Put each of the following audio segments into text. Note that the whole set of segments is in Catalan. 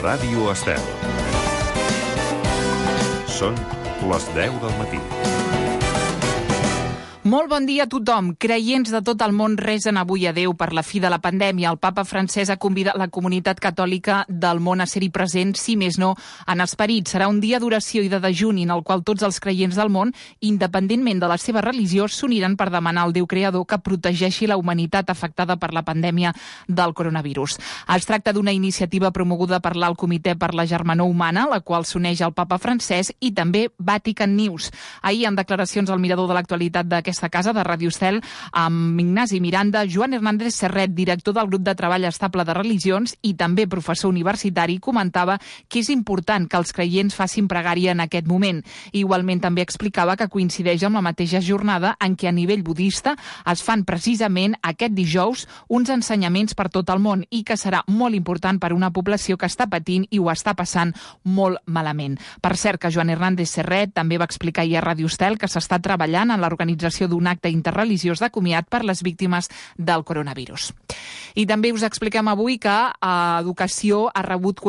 Ràdio Estel. Són les 10 del matí. Molt bon dia a tothom. Creients de tot el món resen avui a Déu per la fi de la pandèmia. El papa francès ha convidat la comunitat catòlica del món a ser-hi present, si més no, en esperit. Serà un dia d'oració i de dejuni en el qual tots els creients del món, independentment de la seva religió, s'uniran per demanar al Déu creador que protegeixi la humanitat afectada per la pandèmia del coronavirus. Es tracta d'una iniciativa promoguda per l'Alt Comitè per la Germanor Humana, la qual s'uneix al papa francès, i també Vatican News. Ahir, en declaracions al mirador de l'actualitat d'aquesta casa de Ràdio Estel, amb Ignasi Miranda, Joan Hernández Serret, director del grup de treball estable de religions i també professor universitari, comentava que és important que els creients facin pregària en aquest moment. Igualment també explicava que coincideix amb la mateixa jornada en què a nivell budista es fan precisament aquest dijous uns ensenyaments per tot el món i que serà molt important per una població que està patint i ho està passant molt malament. Per cert, que Joan Hernández Serret també va explicar ahir a Ràdio Estel que s'està treballant en l'organització d'un acte interreligiós de comiat per les víctimes del coronavirus. I també us expliquem avui que Educació ha rebut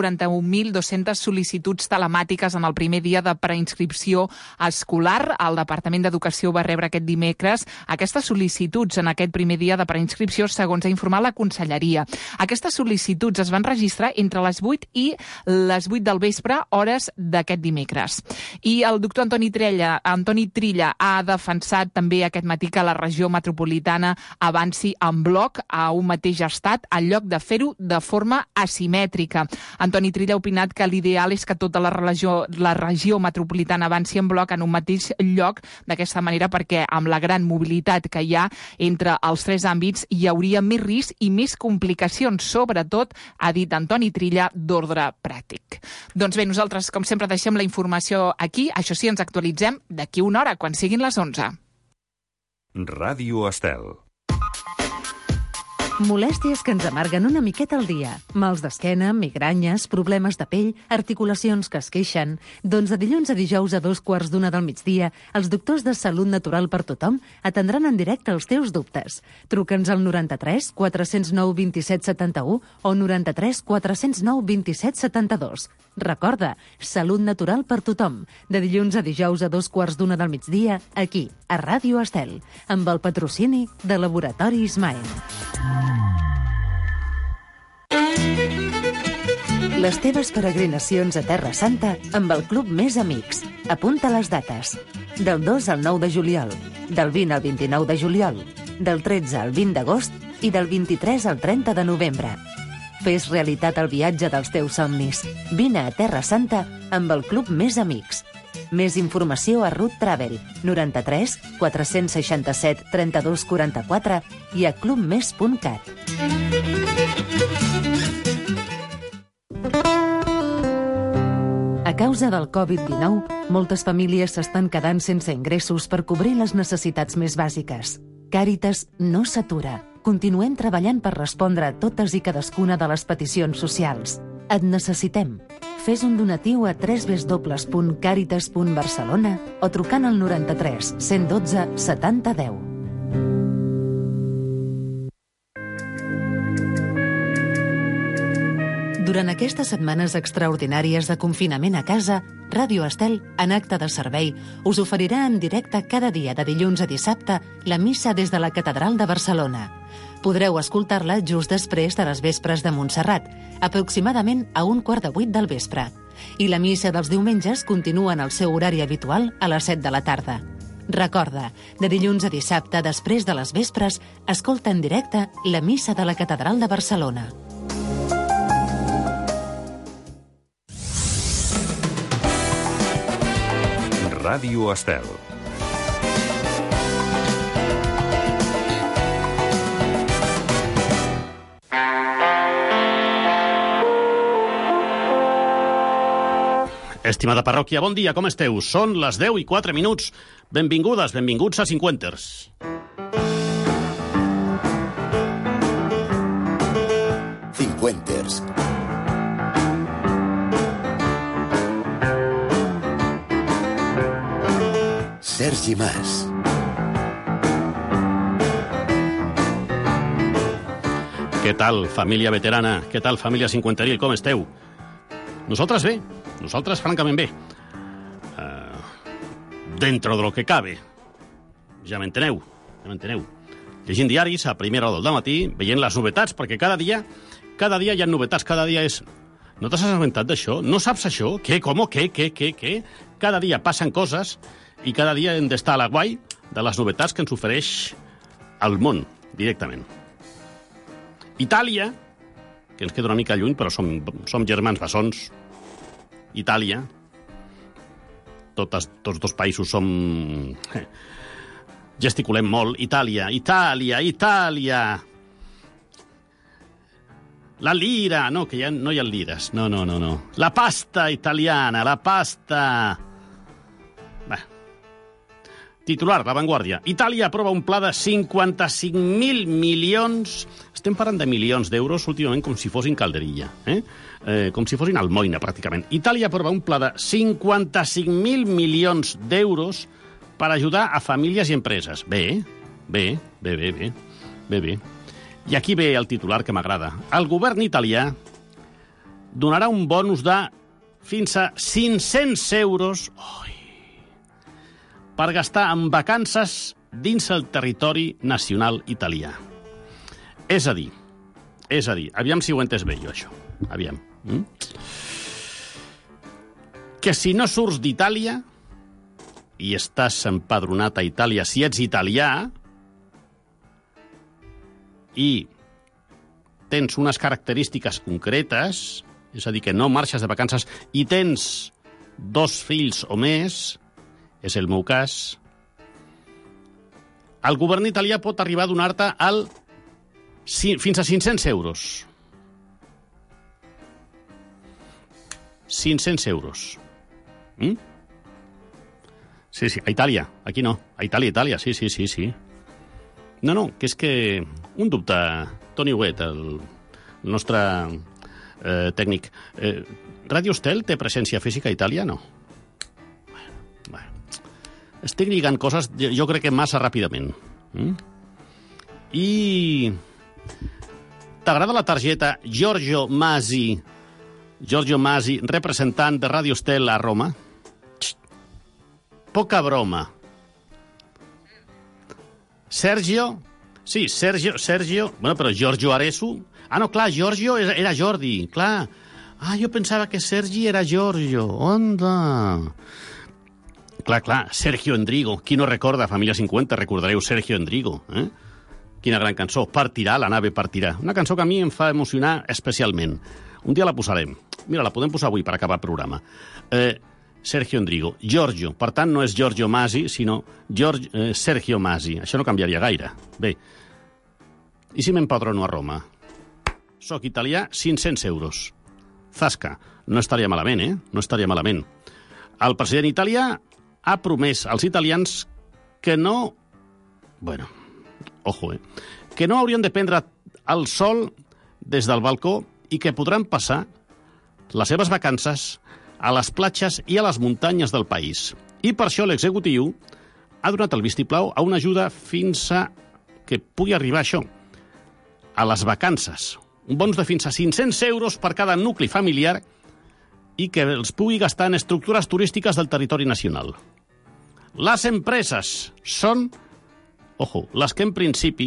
41.200 sol·licituds telemàtiques en el primer dia de preinscripció escolar. El Departament d'Educació va rebre aquest dimecres aquestes sol·licituds en aquest primer dia de preinscripció, segons ha informat la Conselleria. Aquestes sol·licituds es van registrar entre les 8 i les 8 del vespre, hores d'aquest dimecres. I el doctor Antoni Trilla ha defensat també aquest matí que la regió metropolitana avanci en bloc a un mateix estat en lloc de fer-ho de forma asimètrica. Antoni Trilla ha opinat que l'ideal és que tota la regió metropolitana avanci en bloc en un mateix lloc, d'aquesta manera perquè amb la gran mobilitat que hi ha entre els tres àmbits hi hauria més risc i més complicacions, sobretot, ha dit Antoni Trilla, d'ordre pràctic. Doncs bé, nosaltres, com sempre, deixem la informació aquí. Això sí, ens actualitzem d'aquí una hora, quan siguin les 11. Ràdio Estel. Molèsties que ens amarguen una miqueta al dia. Mals d'esquena, migranyes, problemes de pell, articulacions que es queixen. Doncs de dilluns a dijous a 2:15 del migdia, els doctors de Salut Natural per Tothom atendran en directe els teus dubtes. Truca'ns al 93 409 27 71 o 93 409 27 72. Recorda, Salut Natural per Tothom. De dilluns a dijous a 2:15 del migdia, aquí, a Ràdio Estel, amb el patrocini de Laboratori Ismael. Les teves peregrinacions a Terra Santa amb el Club Més Amics. Apunta les dates. Del 2 al 9 de juliol, del 20 al 29 de juliol, del 13 al 20 d'agost i del 23 al 30 de novembre. Fes realitat el viatge dels teus somnis. Vine a Terra Santa amb el Club Més Amics. Més informació a Root Travel, 93 467 32 44 i a clubmes.cat. A causa del Covid-19, moltes famílies s'estan quedant sense ingressos per cobrir les necessitats més bàsiques. Càritas no s'atura. Continuem treballant per respondre a totes i cadascuna de les peticions socials. Et necessitem. Fes un donatiu a www.caritas.barcelona o trucant al 93 112 70 10. Durant aquestes setmanes extraordinàries de confinament a casa, Ràdio Estel, en acte de servei, us oferirà en directe cada dia de dilluns a dissabte la missa des de la Catedral de Barcelona. Podreu escoltar-la just després de les vespres de Montserrat, aproximadament a 7:15 del vespre. I la missa dels diumenges continua en el seu horari habitual a les 7 de la tarda. Recorda, de dilluns a dissabte, després de les vespres, escolta en directe la missa de la Catedral de Barcelona. Ràdio Estel. Estimada parròquia, bon dia, com esteu? Són les 10:04. Benvingudes, benvinguts a Cinquenters. Cinquenters. Sergi Mas. Què tal, família veterana? Què tal, família cinquenteril? Com esteu? Nosaltres bé, nosaltres francament bé. Dentro de lo que cabe. Ja m'enteneu. Llegint diaris a primera hora del matí, veient les novetats, perquè cada dia hi ha novetats, cada dia és... No t'has assabentat d'això? No saps això? Què? Com? Què? Cada dia passen coses i cada dia hem d'estar a la guai de les novetats que ens ofereix el món, directament. Itàlia, que ens queda una mica lluny, però som germans bessons. Itàlia. Tots dos països som... Gesticulem molt. Itàlia. La lira. No, que ja no hi ha lires. No. La pasta italiana, la pasta... Bé. Titular, La Vanguardia. Itàlia aprova un pla de 55.000 milions... Estem parlant de milions d'euros últimament com si fossin calderilla, com si fossin almoina, pràcticament. Itàlia aprova un pla de 55.000 milions d'euros per ajudar a famílies i empreses. Bé. I aquí ve el titular que m'agrada. El govern italià donarà un bonus de fins a 500 euros per gastar en vacances dins el territori nacional italià. És a dir, aviam si ho he entès bé jo, això. Aviam. Que si no surts d'Itàlia i estàs empadronat a Itàlia, si ets italià, i tens unes característiques concretes, és a dir, que no marxes de vacances i tens 2 fills o més, és el meu cas, el govern italià pot arribar a donar-te fins a 500 euros. 500 euros. Sí, a Itàlia. Aquí no. A Itàlia. Sí. No, que és que... Un dubte. Toni Huguet, el nostre tècnic. Ràdio Estel té presència física a Itàlia? No. Bueno. Estic lligant coses, jo crec que massa ràpidament. I... T'agrada la targeta Giorgio Masi, representant de Ràdio Estel a Roma? Poca broma. Sergio. Bueno, però Giorgio Aresu... no, clar, Giorgio era Jordi, clar. Jo pensava que Sergi era Giorgio. Onda. Clar, Sergio Endrigo. Qui no recorda Família 50? Recordareu Sergio Endrigo, Quina gran cançó. Partirà, la nave partirà. Una cançó que a mi em fa emocionar especialment. Un dia la posarem. Mira, la podem posar avui per acabar el programa. Sergio Endrigo. Giorgio. Per tant, no és Giorgio Masi, sinó Sergio Masi. Això no canviaria gaire. Bé. I si m'empadrono a Roma? Soc italià, 500 euros. Zasca. No estaria malament, No estaria malament. El president italià ha promès als italians que no... Bueno... Ojo, que no haurien de prendre el sol des del balcó i que podran passar les seves vacances a les platges i a les muntanyes del país. I per això l'executiu ha donat el vistiplau a una ajuda fins a que pugui arribar això, a les vacances. Un bonus de fins a 500 euros per cada nucli familiar i que els pugui gastar en estructures turístiques del territori nacional. Les empreses són... Ojo, les que en principi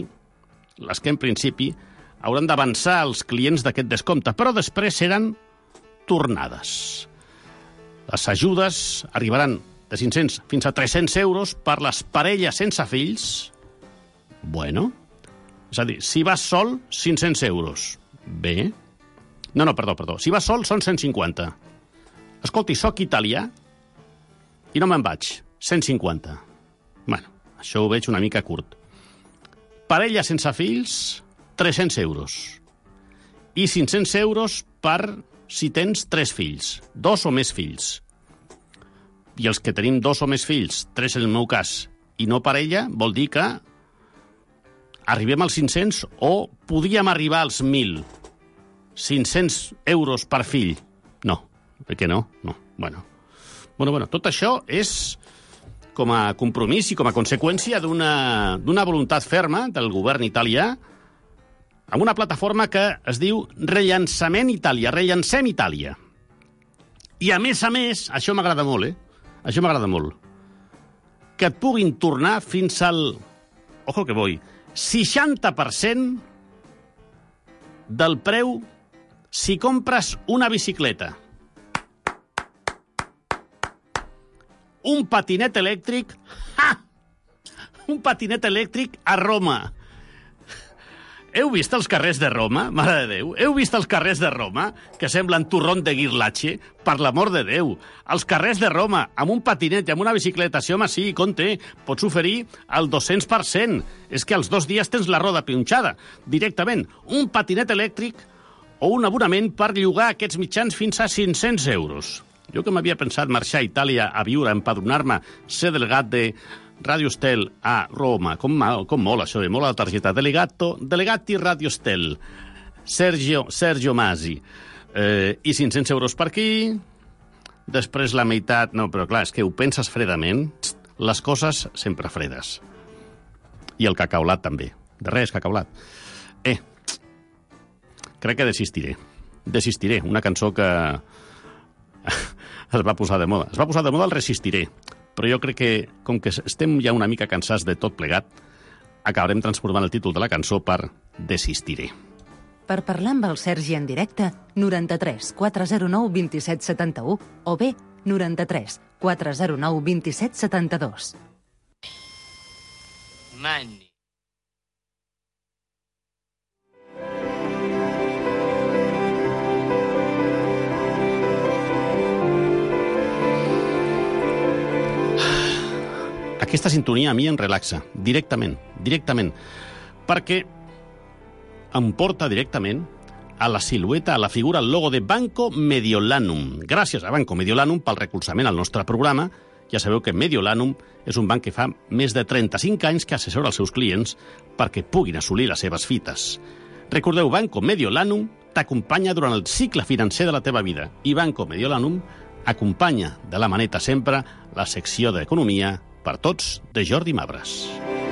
hauran d'avançar als clients d'aquest descompte, però després seran tornades. Les ajudes arribaran de 500 fins a 300 euros per les parelles sense fills. Bueno, és a dir, si vas sol, 500 euros. Bé. No, perdó. Si vas sol, són 150. Escolti, soc italià i no me'n vaig. 150. Bueno, això ho veig una mica curt. Parella sense fills, 300 euros. I 500 euros per si tens 3 fills, 2 o més fills. I els que tenim 2 o més fills, 3 en el meu cas, i no parella, vol dir que arribem als 500 o podíem arribar als 1.000. 500 euros per fill. No, per què no? No, bueno, tot això és com a compromís i com a conseqüència d'una voluntat ferma del govern italià amb una plataforma que es diu Rellançament Itàlia. Rellancem Itàlia. I a més, això m'agrada molt, Això m'agrada molt. Que et puguin tornar fins al... Ojo que voy. 60% del preu si compres una bicicleta. Un patinet elèctric... Un patinet elèctric a Roma. Heu vist els carrers de Roma? Mare de Déu. Heu vist els carrers de Roma? Que semblen turrón de Guirlache? Per l'amor de Déu. Els carrers de Roma, amb un patinet i amb una bicicleta. Sí, home, sí, compte. Pots oferir el 200%. És que als 2 dies tens la roda pinxada. Directament. Un patinet elèctric o un abonament per llogar aquests mitjans fins a 500 euros. Jo que m'havia pensat marxar a Itàlia a viure, empadronar-me, ser delegat de Radio Estel a Roma. Com mola això, mola la targeta. Delegati Radio Estel. Sergio Masi. I 500 euros per aquí. Després la meitat... No, però clar, és que ho penses fredament. Les coses sempre fredes. I el cacaulat també. De res, cacaulat. Crec que desistiré. Desistiré. Una cançó que es va posar de moda. Es va posar de moda el Resistiré. Però jo crec que, com que estem ja una mica cansats de tot plegat, acabarem transformant el títol de la cançó per Desistiré. Per parlar amb el Sergi en directe, 93 409 27 71 o bé 93 409 27 72. Manni. Aquesta sintonia a mi em relaxa, directament, perquè em porta directament a la silueta, a la figura, al logo de Banco Mediolanum. Gràcies a Banco Mediolanum pel recolzament al nostre programa. Ja sabeu que Mediolanum és un banc que fa més de 35 anys que assessora els seus clients perquè puguin assolir les seves fites. Recordeu, Banco Mediolanum t'acompanya durant el cicle financer de la teva vida i Banco Mediolanum acompanya de la maneta sempre la secció d'Economia per tots, de Jordi Mabres.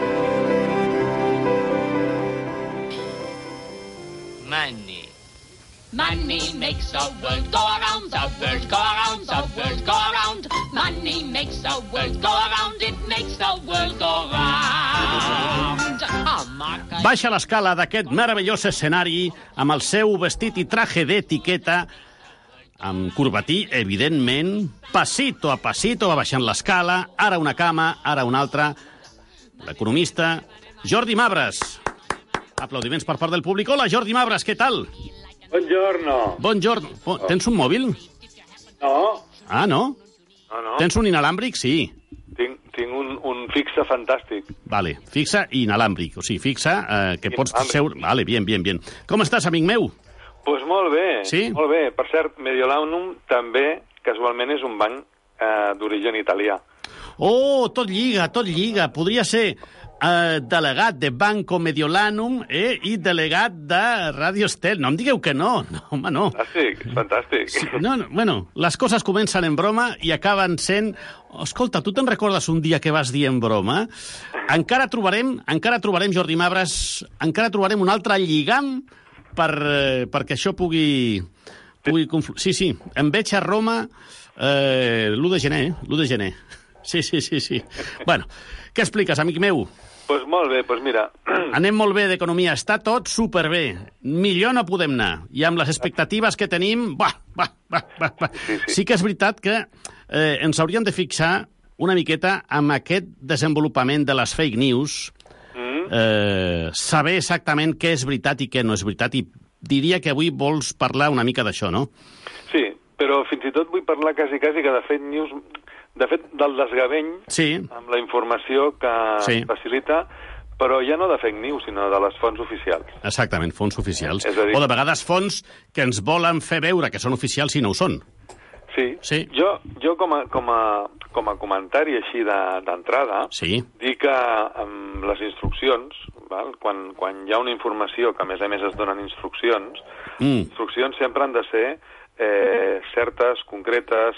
Money. Money makes the world go around, the world go around, the world go around. Money makes the world go around, it makes the world go round. Baixa l'escala d'aquest meravellós escenari amb el seu vestit i traje d'etiqueta, amb corbatí, evidentment, passito a passito, va baixant l'escala, ara una cama, ara una altra. L'economista Jordi Mabres. Aplaudiments per part del públic. Hola, Jordi Mabres, què tal? Buongiorno. Buongiorno. Tens un mòbil? No. Ah, no? No. Tens un inalàmbric? Sí. Tinc un fixe fantàstic. Vale, fixa i inalàmbric. O sigui, fixa que pots seure... Vale, bien. Com estàs, amic meu? Pues molt bé, sí? Molt bé. Per cert, Mediolanum també, casualment, és un banc d'origen italià. Oh, tot lliga. Podria ser delegat de Banco Mediolanum i delegat de Radio Estel. No em digueu que no. No, home, no. Fantàstic. Sí, no, bueno, les coses comencen en broma i acaben sent... Escolta, tu te'n recordes un dia que vas dir en broma? Encara trobarem, Jordi Mabres, un altre lligam perquè això pugui Sí, em veig a Roma l'1 de gener. Sí. Bueno, què expliques, amic meu? Pues molt bé, pues mira... Anem molt bé d'economia, està tot superbé. Millor no podem anar. I amb les expectatives que tenim... Sí que és veritat que ens hauríem de fixar una miqueta amb aquest desenvolupament de les fake news, saber exactament què és veritat i què no és veritat, i diria que avui vols parlar una mica d'això, no? Sí, però fins i tot vull parlar quasi que de fake news, de fet, del desgavell amb la informació que facilita, però ja no de fake news, sinó de les fonts oficials. Exactament, fonts oficials. O de vegades fonts que ens volen fer veure que són oficials i no ho són. Sí. Jo com a comentari així d'entrada, dic que amb les instruccions, quan hi ha una informació que a més es donen instruccions, instruccions sempre han de ser certes, concretes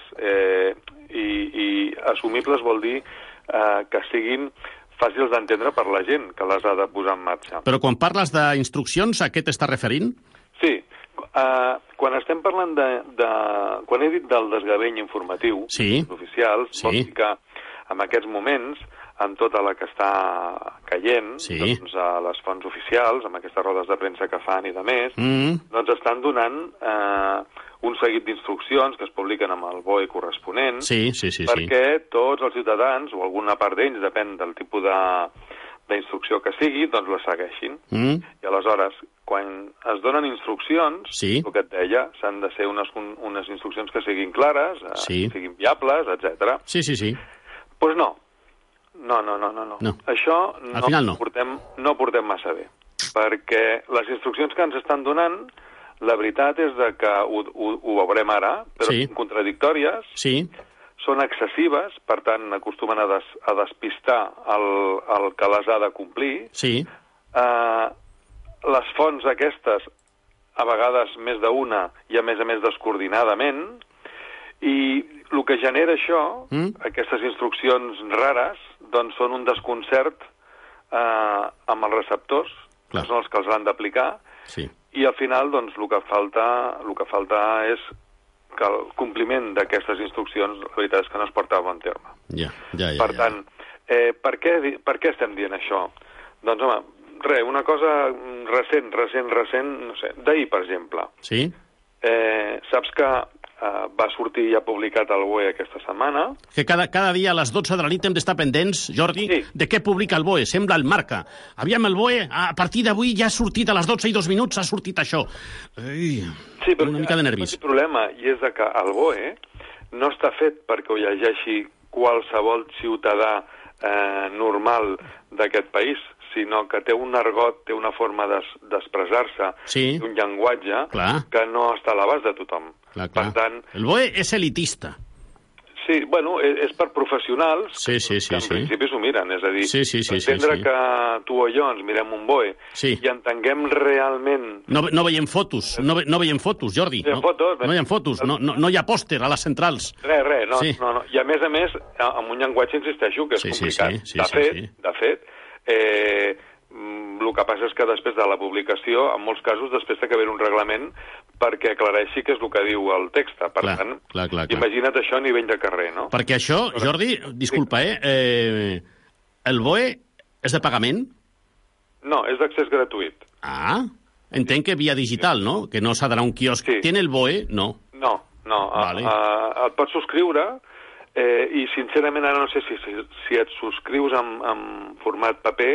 i assumibles, vol dir que siguin fàcils d'entendre per la gent que les ha de posar en marxa. Però quan parles d'instruccions, a què t'estàs referint? Sí, quan estem parlant quan he dit del desgavell informatiu oficial, vol dir que en aquests moments, amb tota la que està caient, doncs a les fonts oficials, amb aquestes rodes de premsa que fan i de més, doncs estan donant un seguit d'instruccions que es publiquen amb el BOE corresponent, perquè tots els ciutadans, o alguna part d'ells, depèn del tipus d'instrucció que sigui, doncs la segueixin. I aleshores, quan es donen instruccions, el que et deia, s'han de ser unes instruccions que siguin clares, siguin viables, etc. Doncs no. No. Això no portem massa bé, perquè les instruccions que ens estan donant, la veritat és que ho veurem ara, però són contradictòries, són excessives, per tant, acostumen a despistar el que les ha de complir. Les fonts aquestes, a vegades més d'una, i a més descoordinadament, i el que genera això, aquestes instruccions rares, doncs són un desconcert amb els receptors, que són els que els han d'aplicar, i al final, doncs, el que falta és que el compliment d'aquestes instruccions, la veritat és que no es porta a bon terme. Per tant, per què estem dient això? Doncs, home, una cosa recent, no sé, d'ahir, per exemple. Saps que va sortir i ha publicat el BOE aquesta setmana. Que cada dia a les 12 de la nit hem d'estar pendents, Jordi, de què publica el BOE. Sembla el Marca. Aviam, el BOE, a partir d'avui ja ha sortit a les 12:02, ha sortit això. Però una mica de nervis. El problema és que el BOE no està fet perquè ho llegeixi qualsevol ciutadà normal d'aquest país, sinó que té un argot, té una forma d'expressar-se, un llenguatge que no està a l'abast de tothom. Per tant, el BOE és elitista. Sí, bueno, és per professionals que en principi s'ho miren. És a dir, entendre que tu o jo ens mirem un BOE i entenguem realment... No veiem fotos, Jordi. No hi ha fotos, no hi ha pòster a les centrals. Res, no. I a més, amb un llenguatge, insisteixo, que és complicat. De fet, el que passa és que després de la publicació, en molts casos, després té que haver un reglament perquè aclareixi què és el que diu el text. Per tant, imagina't això a nivell de carrer, no? Perquè això, Jordi, disculpa, el BOE és de pagament? No, és d'accés gratuït. Entenc que via digital, no? Que no s'ha d'anar a un quiosc. Tiene el BOE? No. No. Et pots subscriure i, sincerament, ara no sé si et subscrius en format paper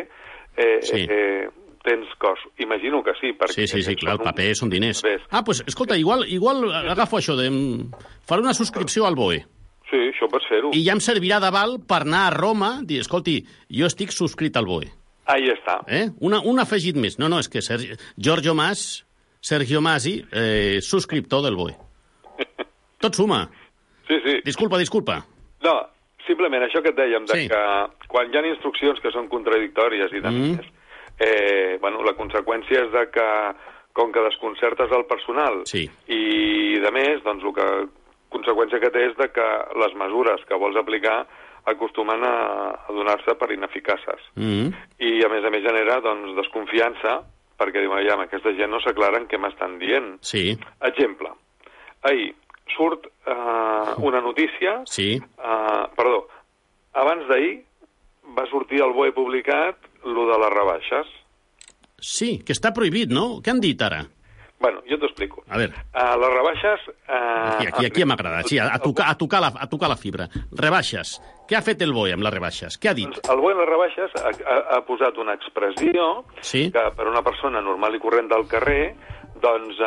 tens cost. Imagino que sí. Sí, clar, el paper són diners. Doncs, escolta, igual agafo això de... Faré una subscripció al BOE. Sí, això pots fer-ho. I ja em servirà d'aval per anar a Roma i dir, escolti, jo estic subscrit al BOE. Ahí està. Un afegit més. No, és que Sergio Masi, subscriptor del BOE. Tot suma. Sí. Disculpa. No, simplement això que et dèiem, que quan hi ha instruccions que són contradictòries i de més, la conseqüència és que, com que desconcertes el personal i de més, doncs la conseqüència que té és que les mesures que vols aplicar acostumen a donar-se per ineficaces. I, a més genera desconfiança, perquè diuen, aquesta gent no s'aclaren què m'estan dient. Exemple, ahir surt una notícia... Perdó, abans d'ahir va sortir al BOE publicat lo de les rebaixes. Sí, que està prohibit, no? Què han dit ara? Bueno, jo t'ho explico. A veure. Les rebaixes... Aquí m'agrada, a tocar la fibra. Rebaixes. Què ha fet el BOE amb les rebaixes? Què ha dit? Doncs el BOE amb les rebaixes ha posat una expressió que per una persona normal i corrent del carrer, doncs...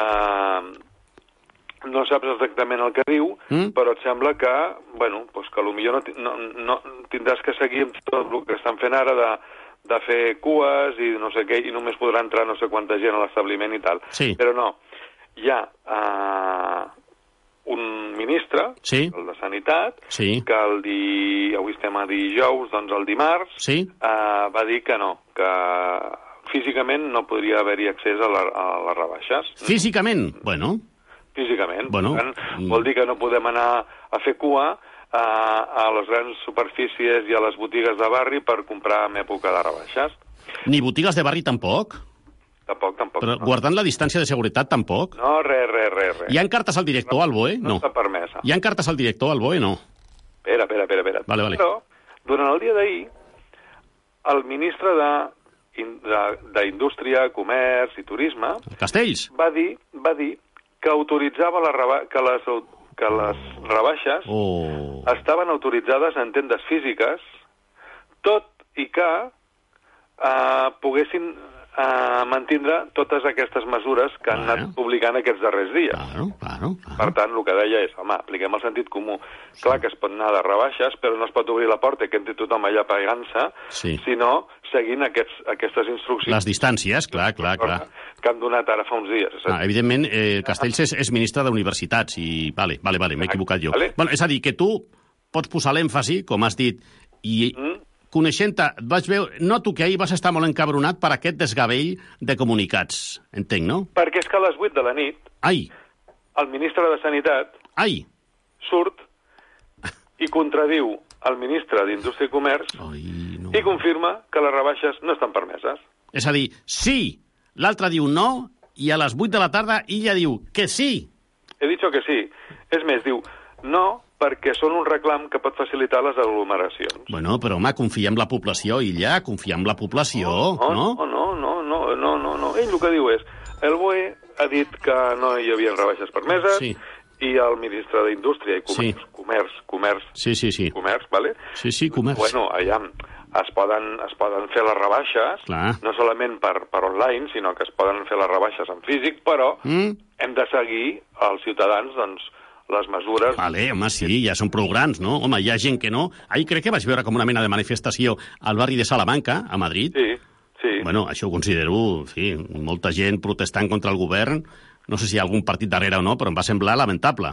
no saps exactament el que diu, però et sembla que, que potser no tindràs que seguir amb tot el que estan fent ara de fer cues i no sé què, i només podrà entrar no sé quanta gent a l'establiment i tal. Però no, hi ha un ministre, el de Sanitat, que avui estem a dijous, doncs el dimarts, va dir que no, que físicament no podria haver-hi accés a les rebaixes. Físicament? Físicament. Vol dir que no podem anar a fer cua a les grans superfícies i a les botigues de barri per comprar en època de rebaixes. Ni botigues de barri tampoc? Tampoc. Però guardant la distància de seguretat, tampoc? No, res. Hi ha cartes al director al BOE? No està permesa. Hi ha cartes al director al BOE? No. Espera. Vale. Però, durant el dia d'ahir, el ministre d'Indústria, Comerç i Turisme... Castells? Va dir que autoritzava que les rebaixes estaven autoritzades en tendes físiques, tot i que poguessin mantindre totes aquestes mesures que han anat publicant aquests darrers dies. Claro. Per tant, el que deia és, home, apliquem el sentit comú. Clar que es pot anar de rebaixes, però no es pot obrir la porta i que entri tothom allà pagant-se, sinó seguint aquestes instruccions. Les distàncies, clar. Que han donat ara fa uns dies. Evidentment, Castells és ministre d'Universitats i... Vale, m'he equivocat jo. Vale. Bueno, és a dir, que tu pots posar l'èmfasi, com has dit, i... Coneixent-te, vaig veure... Noto que ahir vas estar molt encabronat per aquest desgavell de comunicats. Entenc, no? Perquè és que a les 8 de la nit el ministre de Sanitat surt i contradiu el ministre d'Indústria i Comerç i confirma que les rebaixes no estan permeses. És a dir, sí, l'altre diu no, i a les 8 de la tarda ella diu que sí. He dit que sí. És més, diu no, perquè són un reclam que pot facilitar les aglomeracions. Bueno, però, home, confia en la població, illa, confia en la població, no? No. Ell el que diu és, el BOE ha dit que no hi havia rebaixes permeses i el ministre d'Indústria i Comerç... Comerç, vale? Sí, Comerç. Bueno, allà es poden fer les rebaixes, no solament per online, sinó que es poden fer les rebaixes en físic, però hem de seguir els ciutadans, doncs, les mesures... Vale, home, sí, ja són prou grans, no? Home, hi ha gent que no. Ahir crec que vaig veure com una mena de manifestació al barri de Salamanca, a Madrid. Sí. Bueno, això ho considero, molta gent protestant contra el govern. No sé si hi ha algun partit darrere o no, però em va semblar lamentable.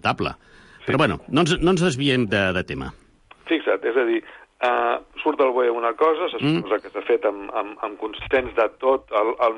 Sí. Però, bueno, no ens desviem de tema. Fixa't, és a dir, surt del BOE una cosa, se suposa que s'ha fet amb consens de tot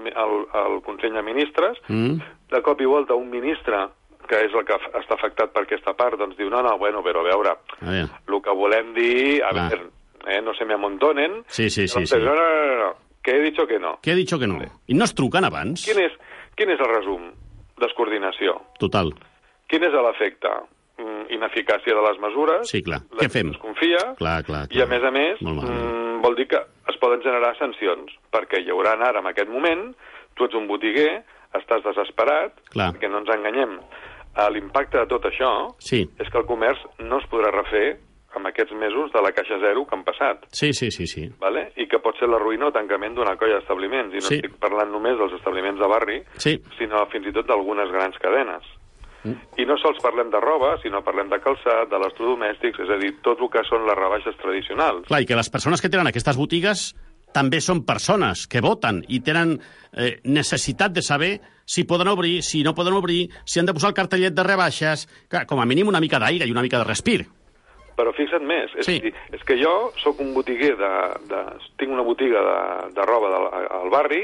el Consell de Ministres, de cop i volta un ministre que és el que està afectat per aquesta part, doncs diu, bueno, però a veure, el que volem dir, no se me amontonen. Sí. No, que he dicho que no. Que he dicho que no. I no es truquen abans? Quin és el resum? Descoordinació. Total. Quin és l'efecte? Ineficàcia de les mesures. Sí, clar. Què fem? Desconfia. Clar. I, a més, vol dir que es poden generar sancions, perquè hi haurà ara, en aquest moment, tu ets un botiguer, estàs desesperat, perquè no ens enganyem. L'impacte de tot això és que el comerç no es podrà refer amb aquests mesos de la caixa zero que han passat. Sí. Vale? I que pot ser la ruïna o tancament d'una colla d'establiments. I no estic parlant només dels establiments de barri, sinó fins i tot d'algunes grans cadenes. I no sols parlem de roba, sinó parlem de calçat, d'electrodomèstics, és a dir, tot el que són les rebaixes tradicionals. Clar, i que les persones que tenen aquestes botigues també són persones que voten i tenen necessitat de saber si poden obrir, si no poden obrir, si han de posar el cartellet de rebaixes, clar, com a mínim una mica d'aire i una mica de respir. Però fixa't més, és que jo sóc un botiguer tinc una botiga de roba al barri,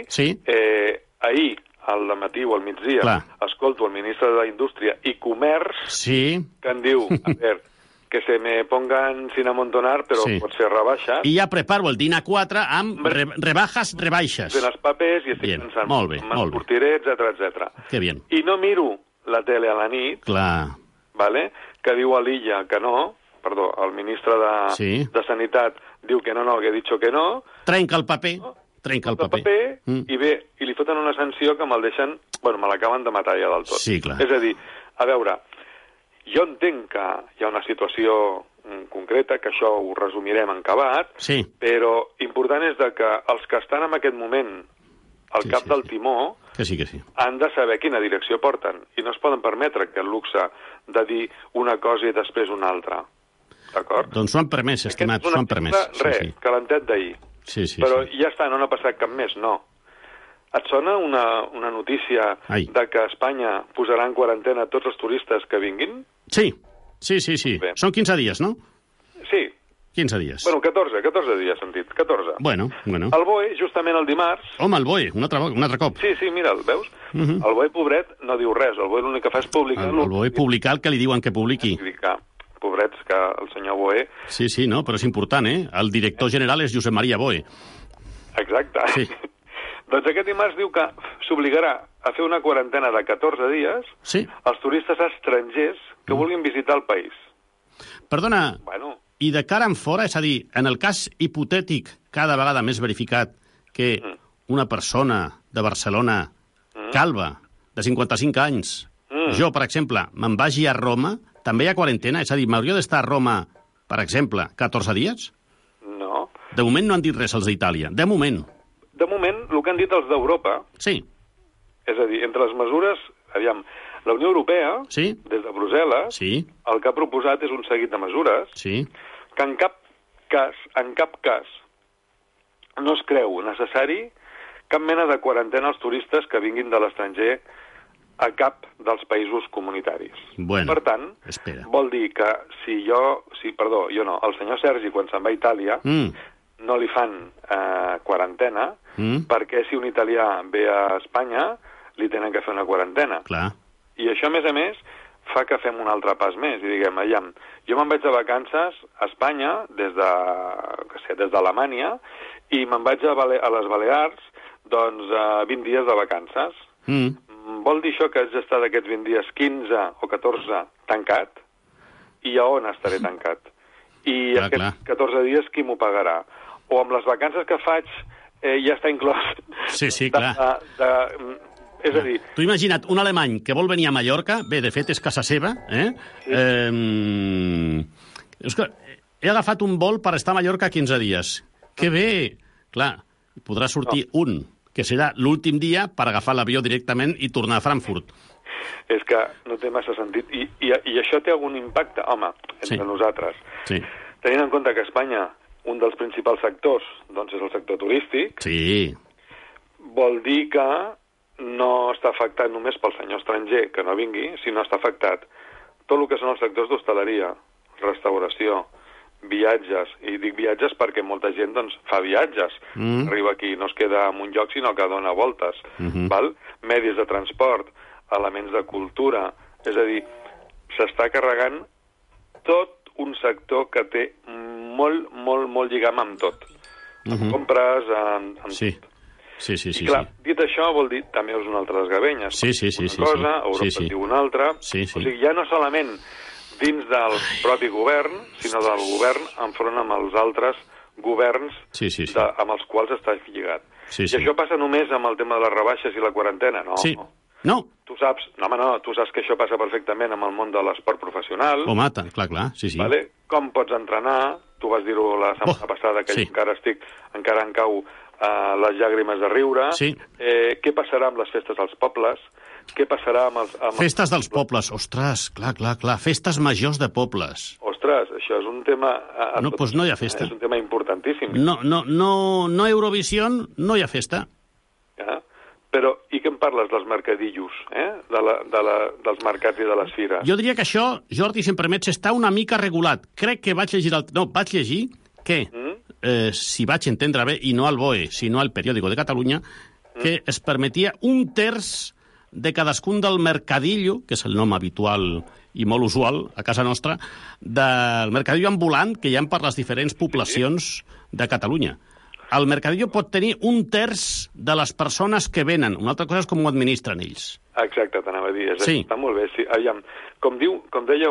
ahir, al matí o al migdia, escolto el ministre de i Comerç que em diu, a veure, que se me pongan sin amontonar, però pot ser rebaixes. I ja preparo el dinar 4 amb rebaixes. Fent els papers i estic pensant, me'n sortiré, etc. Que bien. I no miro la tele a la nit, que diu a l'Illa que no, perdó, el ministre de Sanitat diu que no, que he dit que no. Trenca el paper. I li foten una sanció que me'l deixen, me l'acaben de matar ja del tot. Sí, clar. És a dir, a veure, jo entenc que hi ha una situació concreta, que això ho resumirem en acabat, però important és que els que estan en aquest moment al cap del timó han de saber quina direcció porten i no es poden permetre aquest luxe de dir una cosa i després una altra. D'acord? Doncs s'ho han permès, estimat, s'ho han permès. Calentet d'ahir. Però ja està, no n'ha passat cap més, no. Et sona una notícia de que Espanya posarà en quarantena tots els turistes que vinguin? Sí. Són 15 dies, no? Sí. 15 dies. Bueno, 14 dies, hem dit, 14. Bueno. El BOE, justament el dimarts... Home, el BOE, un altre cop. Sí, mira, veus? El BOE, pobret, no diu res. El BOE l'únic que fa és publicar... El BOE publicar el que li diuen que publiqui. Pobrets, que el senyor BOE... Sí, no, però és important, eh? El director general és Josep Maria BOE. Exacte. Sí. Doncs aquest dimarts diu que s'obligarà a fer una quarantena de 14 dies als turistes estrangers que vulguin visitar el país. Perdona, i de cara en fora, és a dir, en el cas hipotètic, cada vegada més verificat, que una persona de Barcelona, calva, de 55 anys, jo, per exemple, me'n vagi a Roma, també hi ha quarantena? És a dir, m'hauria d'estar a Roma, per exemple, 14 dies? No. De moment no han dit res els d'Itàlia. De moment. De moment, el que han dit els d'Europa... Sí. És a dir, entre les mesures... Aviam, la Unió Europea, des de Brussel·les, el que ha proposat és un seguit de mesures que en cap cas, no es creu necessari cap mena de quarantena als turistes que vinguin de l'estranger a cap dels països comunitaris. Bueno, per tant, vol dir que el senyor Sergi, quan se'n va a Itàlia, no li fan quarantena, perquè si un italià ve a Espanya, li tenen que fer una quarantena. Clar. I això, a més, fa que fem un altre pas més. I diguem, jo me'n vaig de vacances a Espanya, des d'Alemanya, i me'n vaig a les Balears, 20 dies de vacances. Vol dir això que haig d'estar d'aquests 20 dies 15 o 14 tancat? I a on estaré tancat? I aquests 14 dies qui m'ho pagarà? O amb les vacances que faig ja està inclòs. Sí, clar. És a dir... Tu imagina't un alemany que vol venir a Mallorca, bé, de fet és casa seva, he agafat un vol per estar a Mallorca 15 dies. Que bé! Clar, podrà sortir un, que serà l'últim dia per agafar l'avió directament i tornar a Frankfurt. És que no té massa sentit. I això té algun impacte, home, entre nosaltres. Sí. Tenint en compte que a Espanya un dels principals sectors és el sector turístic, vol dir que no està afectat només pel senyor estranger que no vingui, sinó està afectat tot el que són els sectors d'hostaleria, restauració, viatges, i dic viatges perquè molta gent fa viatges, arriba aquí, no es queda en un lloc sinó que dona voltes, medis de transport, elements de cultura, és a dir, s'està carregant tot un sector que té molt lligam amb tot, amb compres, amb tot. Sí. I clar, dit això vol dir també és una altra desgavenya. Una cosa, Europa diu una altra, o sigui, ja no solament dins del propi govern, sinó del govern enfront amb els altres governs amb els quals està lligat. I això passa només amb el tema de les rebaixes i la quarantena? No. Tu saps que això passa perfectament amb el món de l'esport professional. Home, clar, sí. Com pots entrenar? Tu vas dir-ho la setmana passada, que encara em cau les llàgrimes de riure. Què passarà amb les festes dels pobles? Què passarà amb els... Festes dels pobles, ostres, clar. Festes majors de pobles. Ostres, això és un tema... Doncs no hi ha festa. És un tema importantíssim. No Eurovisió, no hi ha festa. Però, i què em parles dels mercadillos, dels mercats i de les fires? Jo diria que això, Jordi, si em permets, està una mica regulat. Crec que vaig llegir que, si vaig entendre bé, i no al BOE, sinó al Periódico de Catalunya, que es permetia 1/3 de cadascun del mercadillo, que és el nom habitual i molt usual a casa nostra, del mercadillo ambulant que hi ha per les diferents poblacions de Catalunya. El mercadillo pot tenir 1/3 de les persones que venen. Una altra cosa és com ho administren ells. Exacte, t'anava a dir. Està molt bé. Com deia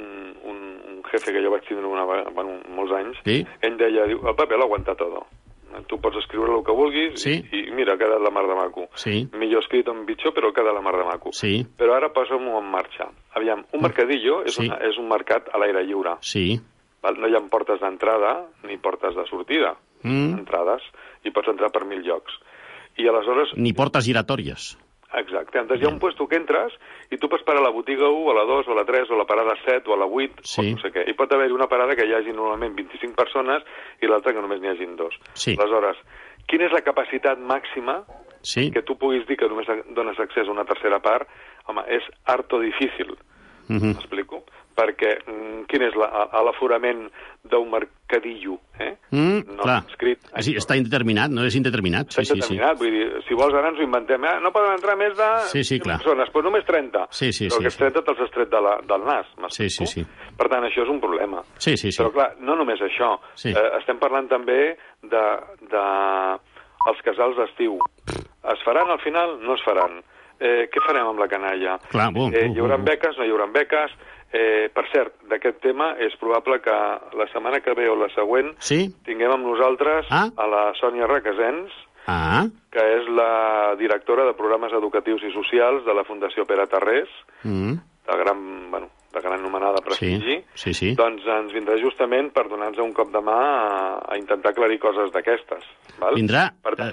un jefe que jo vaig tindre molts anys, ell deia, el paper l'aguanta tot. Tu pots escriure el que vulguis i mira, ha quedat la mar de maco. Millor escrit o pitjor, però ha quedat la mar de maco. Però ara posa-m'ho en marxa. Un mercadillo és un mercat a l'aire lliure. No hi ha portes d'entrada ni portes de sortida. Entrades, i pots entrar per 1.000 llocs. I aleshores... Ni portes giratòries. Exacte. Entonces hi ha un puesto que entres i tu pots parar a la botiga 1, a la 2, o a la 3, o a la parada 7, o a la 8, o no sé què. I pot haver-hi una parada que hi hagi normalment 25 persones i l'altra que només n'hi hagin 2. Aleshores, quina és la capacitat màxima que tu puguis dir que només dones accés a una tercera part? Home, és harto difícil. M'explico? Perquè quin és l'aforament d'un mercadillo? Clar, està indeterminat, no és indeterminat. Està indeterminat, vull dir, si vols ara ens ho inventem. No poden entrar més de 5 persones, però només 30. Però aquests 30 te'ls has tret del nas, m'explico? Per tant, això és un problema. Però clar, no només això. Estem parlant també de els casals d'estiu. es faran al final? No es faran. Què farem amb la canalla? Clar, Hi haurà beques? No hi haurà beques? Per cert, d'aquest tema és probable que la setmana que ve o la següent tinguem amb nosaltres a la Sònia Requesens, que és la directora de programes educatius i socials de la Fundació Pere Tarrés, de gran nomenada prestigi. Doncs ens vindrà justament per donar-nos un cop de mà a intentar aclarir coses d'aquestes. Vindrà? Per tant,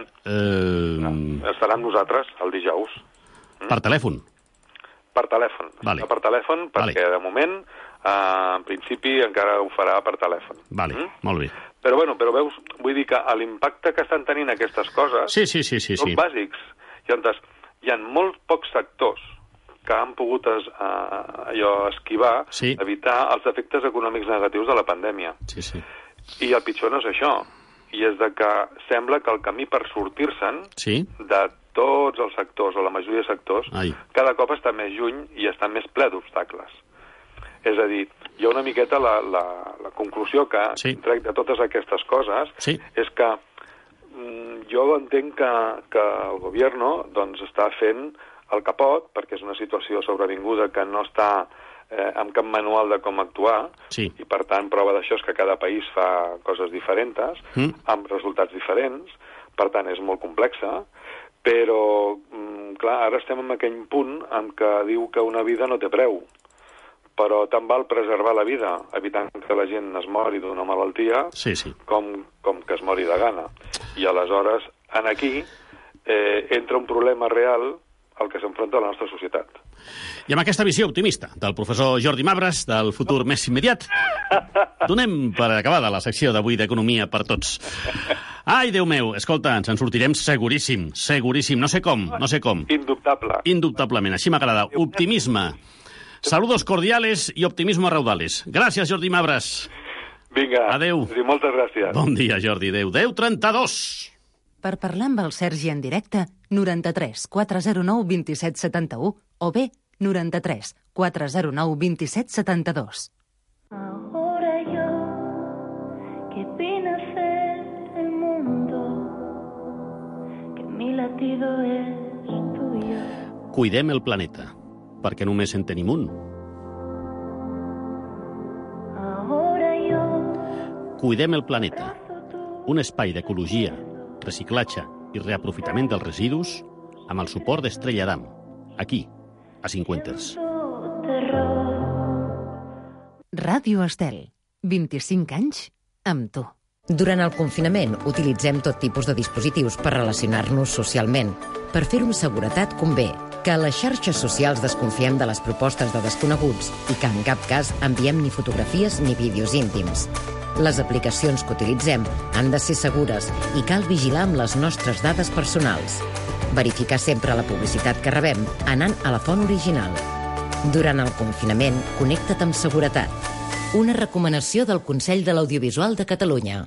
estarà amb nosaltres el dijous. Per telèfon? Per telèfon. Per telèfon, perquè de moment, en principi, encara ho farà per telèfon. Molt bé. Però veus, vull dir que l'impacte que estan tenint aquestes coses són bàsics. Hi ha molt pocs sectors que han pogut esquivar, evitar els efectes econòmics negatius de la pandèmia. I el pitjor no és això, i és que sembla que el camí per sortir-se'n de tots els sectors, o la majoria de sectors, cada cop està més lluny i està més ple d'obstacles. És a dir, hi ha una miqueta la conclusió que trec de totes aquestes coses és que jo entenc que el govern està fent el que pot, perquè és una situació sobrevinguda que no està amb cap manual de com actuar, i per tant prova d'això és que cada país fa coses diferents, amb resultats diferents, per tant és molt complexa, però clar, ara estem en aquell punt en què diu que una vida no té preu, però tant val preservar la vida, evitant que la gent es mori d'una malaltia, com que es mori de gana. I aleshores, aquí entra un problema real al que s'enfronta la nostra societat. I amb aquesta visió optimista del professor Jordi Mabras, del futur més immediat, donem per acabada la secció d'avui d'Economia per Tots. Ai, Déu meu, escolta, ens en sortirem seguríssim, no sé com. Indubtablement, així m'agrada. Optimisme. Saludos cordiales y optimismo a raudales. Gràcies, Jordi Mabras. Vinga, adeu. Moltes gràcies. Bon dia, Jordi. Adéu. 10:32. Per parlar amb el Sergi en directe, 93 409 27 71 o bé 93 409 27 72. Ahora yo, que vine a ser el mundo, que mi latido es tuyo. Cuidem el planeta, perquè només en tenim un. Ahora yo, Cuidem el planeta, un espai d'ecologia, reciclatge i reaprofitament dels residus amb el suport d'Estrella Damm, aquí, a Cinquenters. Ràdio Estel, 25 anys amb tu. Durant el confinament utilitzem tot tipus de dispositius per relacionar-nos socialment. Per fer-ho amb seguretat convé que a les xarxes socials desconfiem de les propostes de desconeguts i que en cap cas enviem ni fotografies ni vídeos íntims. Les aplicacions que utilitzem han de ser segures i cal vigilar amb les nostres dades personals. Verificar sempre la publicitat que rebem anant a la font original. Durant el confinament, connecta't amb seguretat. Una recomanació del Consell de l'Audiovisual de Catalunya.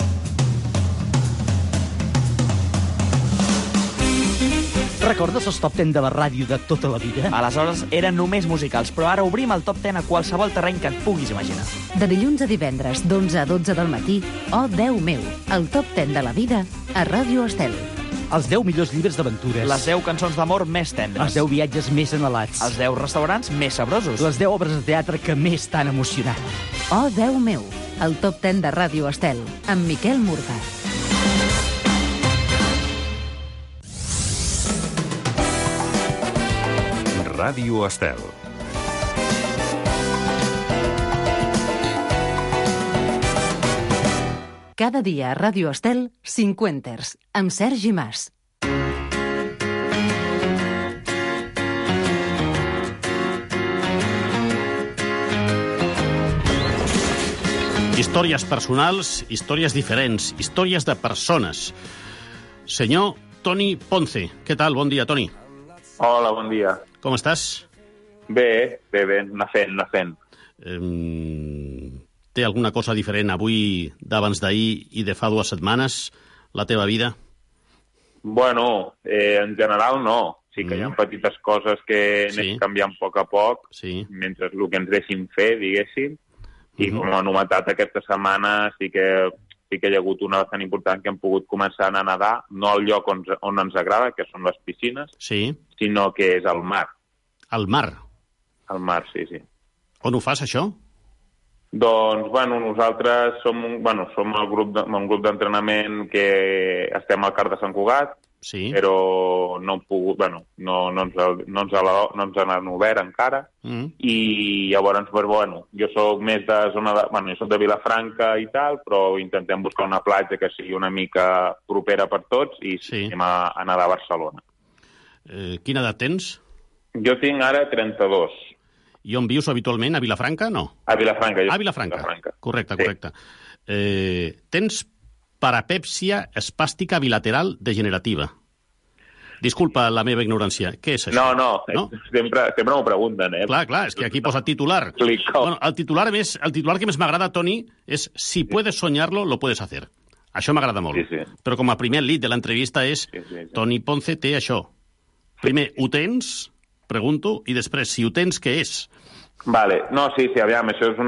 Recordes els top 10 de la ràdio de tota la vida? Aleshores eren només musicals, però ara obrim el top 10 a qualsevol terreny que et puguis imaginar. De dilluns a divendres, d'11 a 12 del matí, Oh, Déu meu, el top 10 de la vida a Ràdio Estel. Els 10 millors llibres d'aventures. Les 10 cançons d'amor més tendres. Els 10 viatges més anhelats. Els 10 restaurants més sabrosos. Les 10 obres de teatre que més t'han emocionat. Oh, Déu meu, el top 10 de Ràdio Estel, amb Miquel Morgat. Ràdio Estel. Cada dia a Ràdio Estel, Cinquenters, amb Sergi Mas. Històries personals, històries diferents, històries de persones. Senyor Toni Ponce. Què tal? Bon dia, Toni. Hola, bon dia. Com estàs? Bé, anar fent. Té alguna cosa diferent avui d'abans d'ahir i de fa 2 setmanes, la teva vida? Bueno, en general no. Sí que hi ha petites coses que anem canviant a poc, mentre el que ens deixin fer, diguéssim. I com a novetat aquesta setmana sí que sí que hi ha hagut una bastant important que hem pogut començar a anar a nedar, no al lloc on ens agrada, que són les piscines, sinó que és al mar. Al mar? Al mar, sí. On ho fas, això? Doncs, nosaltres som un grup d'entrenament que estem al Car de Sant Cugat, però no hem pogut, no ens han obert encara, i llavors, jo soc més de zona de, jo soc de Vilafranca i tal, però intentem buscar una platja que sigui una mica propera per tots i anem a nedar a Barcelona. Quina edat tens? Jo tinc ara 32. I on vius habitualment? A Vilafranca, no? A Vilafranca. A Vilafranca. Correcte. Tens parapèpsia espàstica bilateral degenerativa. Disculpa la meva ignorància. Què és això? No, sempre m'ho pregunten, Clar, és que aquí posa titular. El titular que més m'agrada, Toni, és si puedes soñarlo, lo puedes hacer. Això m'agrada molt. Però com a primer lead de l'entrevista és Toni Ponce té això. Primer, ho tens? Pregunto, i després, si ho tens, què és? Vale. No, sí, aviam, això és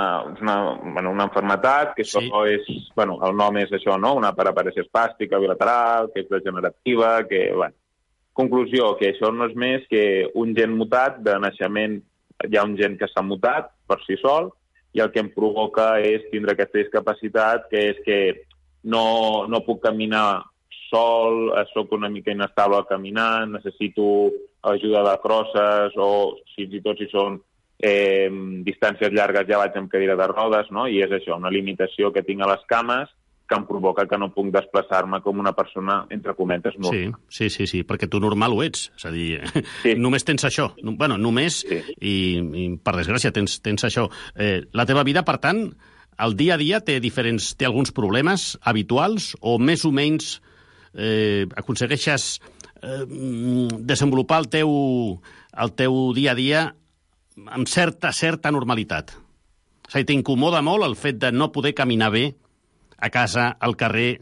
una malaltia, que això és, el nom és això, no? Una parapèpsia espàstica bilateral, que és degenerativa, que, conclusió, que això no és més que un gen mutat de naixement, hi ha un gen que s'ha mutat per si sol, i el que em provoca és tindre aquesta discapacitat, que és que no puc caminar sol, soc una mica inestable caminant, necessito ajuda de crosses o fins i tot si són distàncies llargues ja vaig amb cadira de rodes, no? I és això, una limitació que tinc a les cames que em provoca que no puc desplaçar-me com una persona, entre cometes, normal. Sí, perquè tu normal ho ets. És a dir, només tens això. Només, i per desgràcia tens això. La teva vida, per tant, el dia a dia té alguns problemes habituals o més o menys aconsegueixes desenvolupar el teu dia a dia amb certa normalitat. És a dir, t'incomoda molt el fet de no poder caminar bé a casa, al carrer?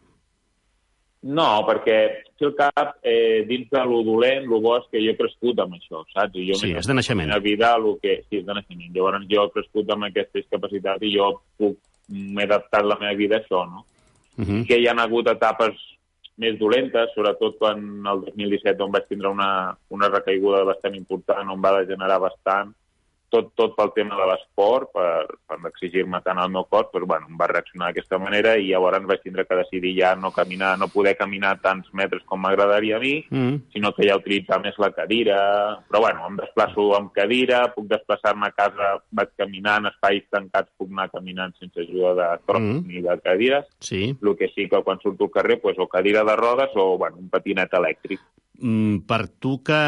No, perquè al cap, dins de lo dolent, lo bo és que jo he crescut amb això, saps? És de naixement. Sí, és de naixement. Llavors jo he crescut amb aquesta discapacitat i jo m'he adaptat la meva vida a això, no? Que hi ha hagut etapes més dolentes, sobretot quan el 2017 on vaig tindre una recaiguda bastant important, on va degenerar bastant, tot pel tema de l'esport, per exigir-me tant al meu cos, però em va reaccionar d'aquesta manera i llavors vaig tindre que decidir ja no poder caminar tants metres com m'agradaria a mi, sinó que ja utilitzar més la cadira. Però em desplaço amb cadira, puc desplaçar-me a casa, vaig caminant, espais tancats, puc anar caminant sense ajuda de crosses ni de cadires. El que sí que quan surto al carrer, o cadira de rodes o un patinet elèctric. Per tu que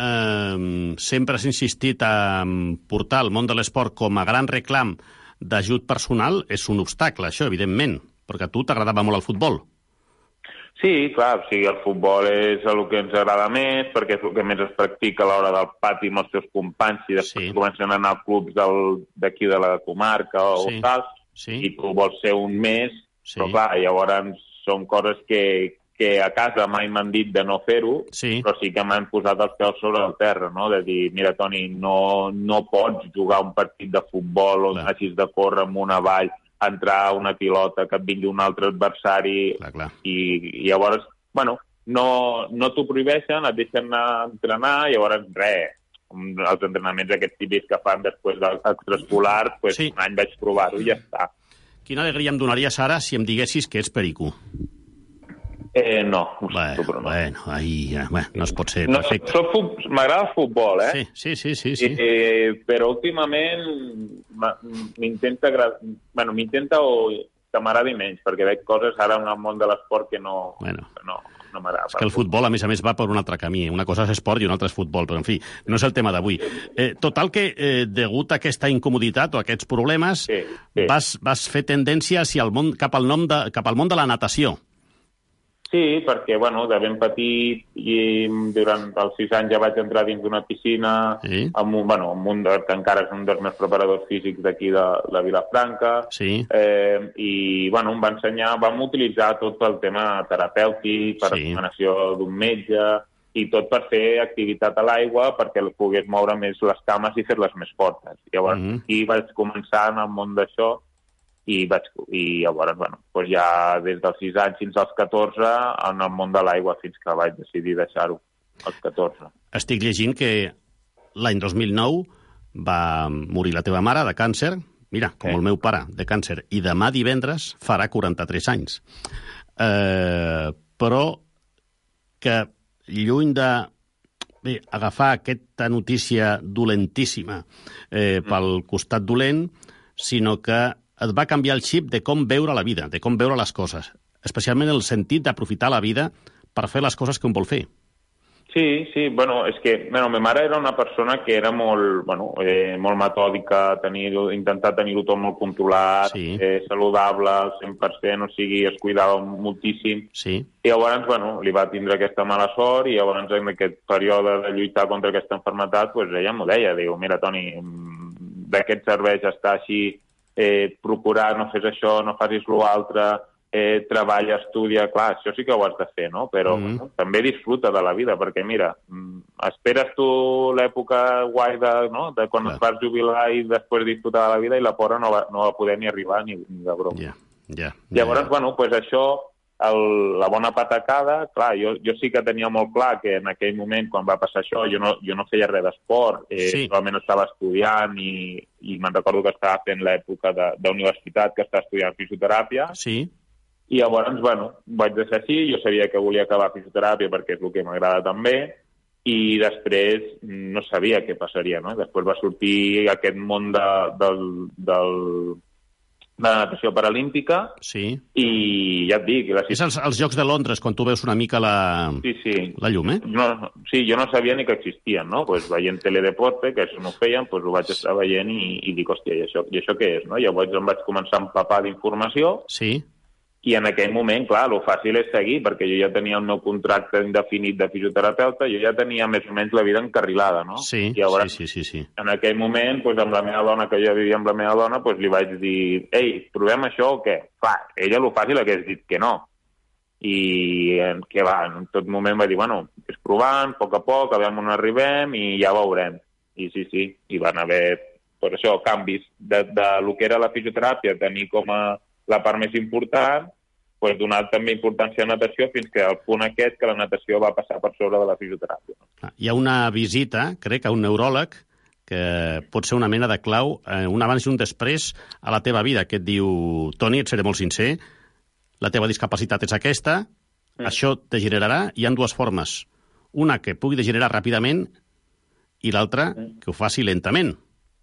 sempre has insistit a portar el món de l'esport com a gran reclam d'ajut personal, és un obstacle, això, evidentment, perquè a tu t'agradava molt el futbol. Sí, clar, el futbol és el que ens agrada més, perquè és el que més es practica a l'hora del pati amb els teus companys, i després comencen a anar a clubs d'aquí de la comarca o tal, i tu vols ser un més, però clar, llavors són coses que a casa mai m'han dit de no fer-ho, però sí que m'han posat els peus sobre el terra, no? De dir, mira, Toni, no pots jugar un partit de futbol on hagis de córrer amb una vall, entrar a una pilota, que et vingui un altre adversari, i llavors, no t'ho prohibeixen, et deixen anar a entrenar, llavors els entrenaments aquests típics que fan després d'extraescolar, un any vaig provar-ho i ja està. Quina alegria em donaries ara si em diguessis que ets perico? No. No es pot ser perfecte. M'agrada el futbol, Sí. Però últimament m'intenta que m'agradi menys, perquè veig coses ara en el món de l'esport que no m'agrada. És que el futbol, a més, va per un altre camí. Una cosa és esport i una altra és futbol, però, en fi, no és el tema d'avui. Total que, degut a aquesta incomoditat o a aquests problemes, vas fer tendència cap al món de la natació. Sí, perquè, de ben petit i durant els 6 anys ja vaig entrar dins d'una piscina amb un que encara és un dels meus preparadors físics d'aquí de Vilafranca i em va ensenyar, vam utilitzar tot el tema terapèutic, per recomanació d'un metge i tot per fer activitat a l'aigua perquè pogués moure més les cames i fer-les més fortes. Llavors aquí vaig començar en el món d'això i llavors, doncs ja des dels 6 anys fins als 14 en el món de l'aigua, fins que vaig decidir deixar-ho als 14. Estic llegint que l'any 2009 va morir la teva mare de càncer, mira, com el meu pare, de càncer, i demà divendres farà 43 anys. Però que lluny de agafar aquesta notícia dolentíssima pel costat dolent, sinó que et va canviar el xip de com veure la vida, de com veure les coses, especialment el sentit d'aprofitar la vida per fer les coses que un vol fer. Sí, és que ma mare era una persona que era molt metòdica, intentar tenir-ho tot molt controlat, saludable al 100%, o sigui, es cuidava moltíssim. Sí. I llavors, li va tindre aquesta mala sort i llavors en aquest període de lluitar contra aquesta malaltia, ella m'ho deia, diu, mira, Toni, de què et serveix estar així, procurar, no fes això, no facis l'altre, treballa, estudia, clar, això sí que ho has de fer, no? Però també disfruta de la vida, perquè mira, esperes tu l'època guai de quan et vas jubilar i després disfrutar de la vida i la pobra no va poder ni arribar ni de broma. Llavors, això, la bona patacada, clar, jo sí que tenia molt clar que en aquell moment, quan va passar això, jo no feia res d'esport, solament estava estudiant i me'n recordo que estava fent l'època d'universitat, que estava estudiant fisioteràpia, i llavors, vaig deixar així, jo sabia que volia acabar fisioteràpia perquè és el que m'agrada també, i després no sabia què passaria, no? Després va sortir aquest món de la natació paralímpica, i ja et dic... És els Jocs de Londres, quan tu veus una mica la llum, eh? Sí, jo no sabia ni que existien, no? Veient Teledeporte, que això no ho feien, ho vaig estar veient i dic, hòstia, i això què és, no? Llavors em vaig començar a empapar d'informació, i en aquell moment, clar, el fàcil és seguir, perquè jo ja tenia el meu contracte indefinit de fisioterapeuta, jo ja tenia més o menys la vida encarrilada, no? Sí. En aquell moment, amb la meva dona, que jo vivia amb la meva dona, li vaig dir, ei, provem això o què? Clar, ella el fàcil hagués dit que no. I què va, en tot moment va dir, és provant, a poc, a veure on arribem i ja veurem. I sí, hi van haver, per això, canvis de lo que era la fisioteràpia, tenir com a la part més important, donat també importància a la natació fins que al punt aquest que la natació va passar per sobre de la fisioteràpia. Hi ha una visita, crec, a un neuròleg que pot ser una mena de clau, un abans i un després a la teva vida, que et diu, Toni, et seré molt sincer, la teva discapacitat és aquesta, això degenerarà, hi ha dues formes. Una que pugui degenerar ràpidament i l'altra que ho faci lentament.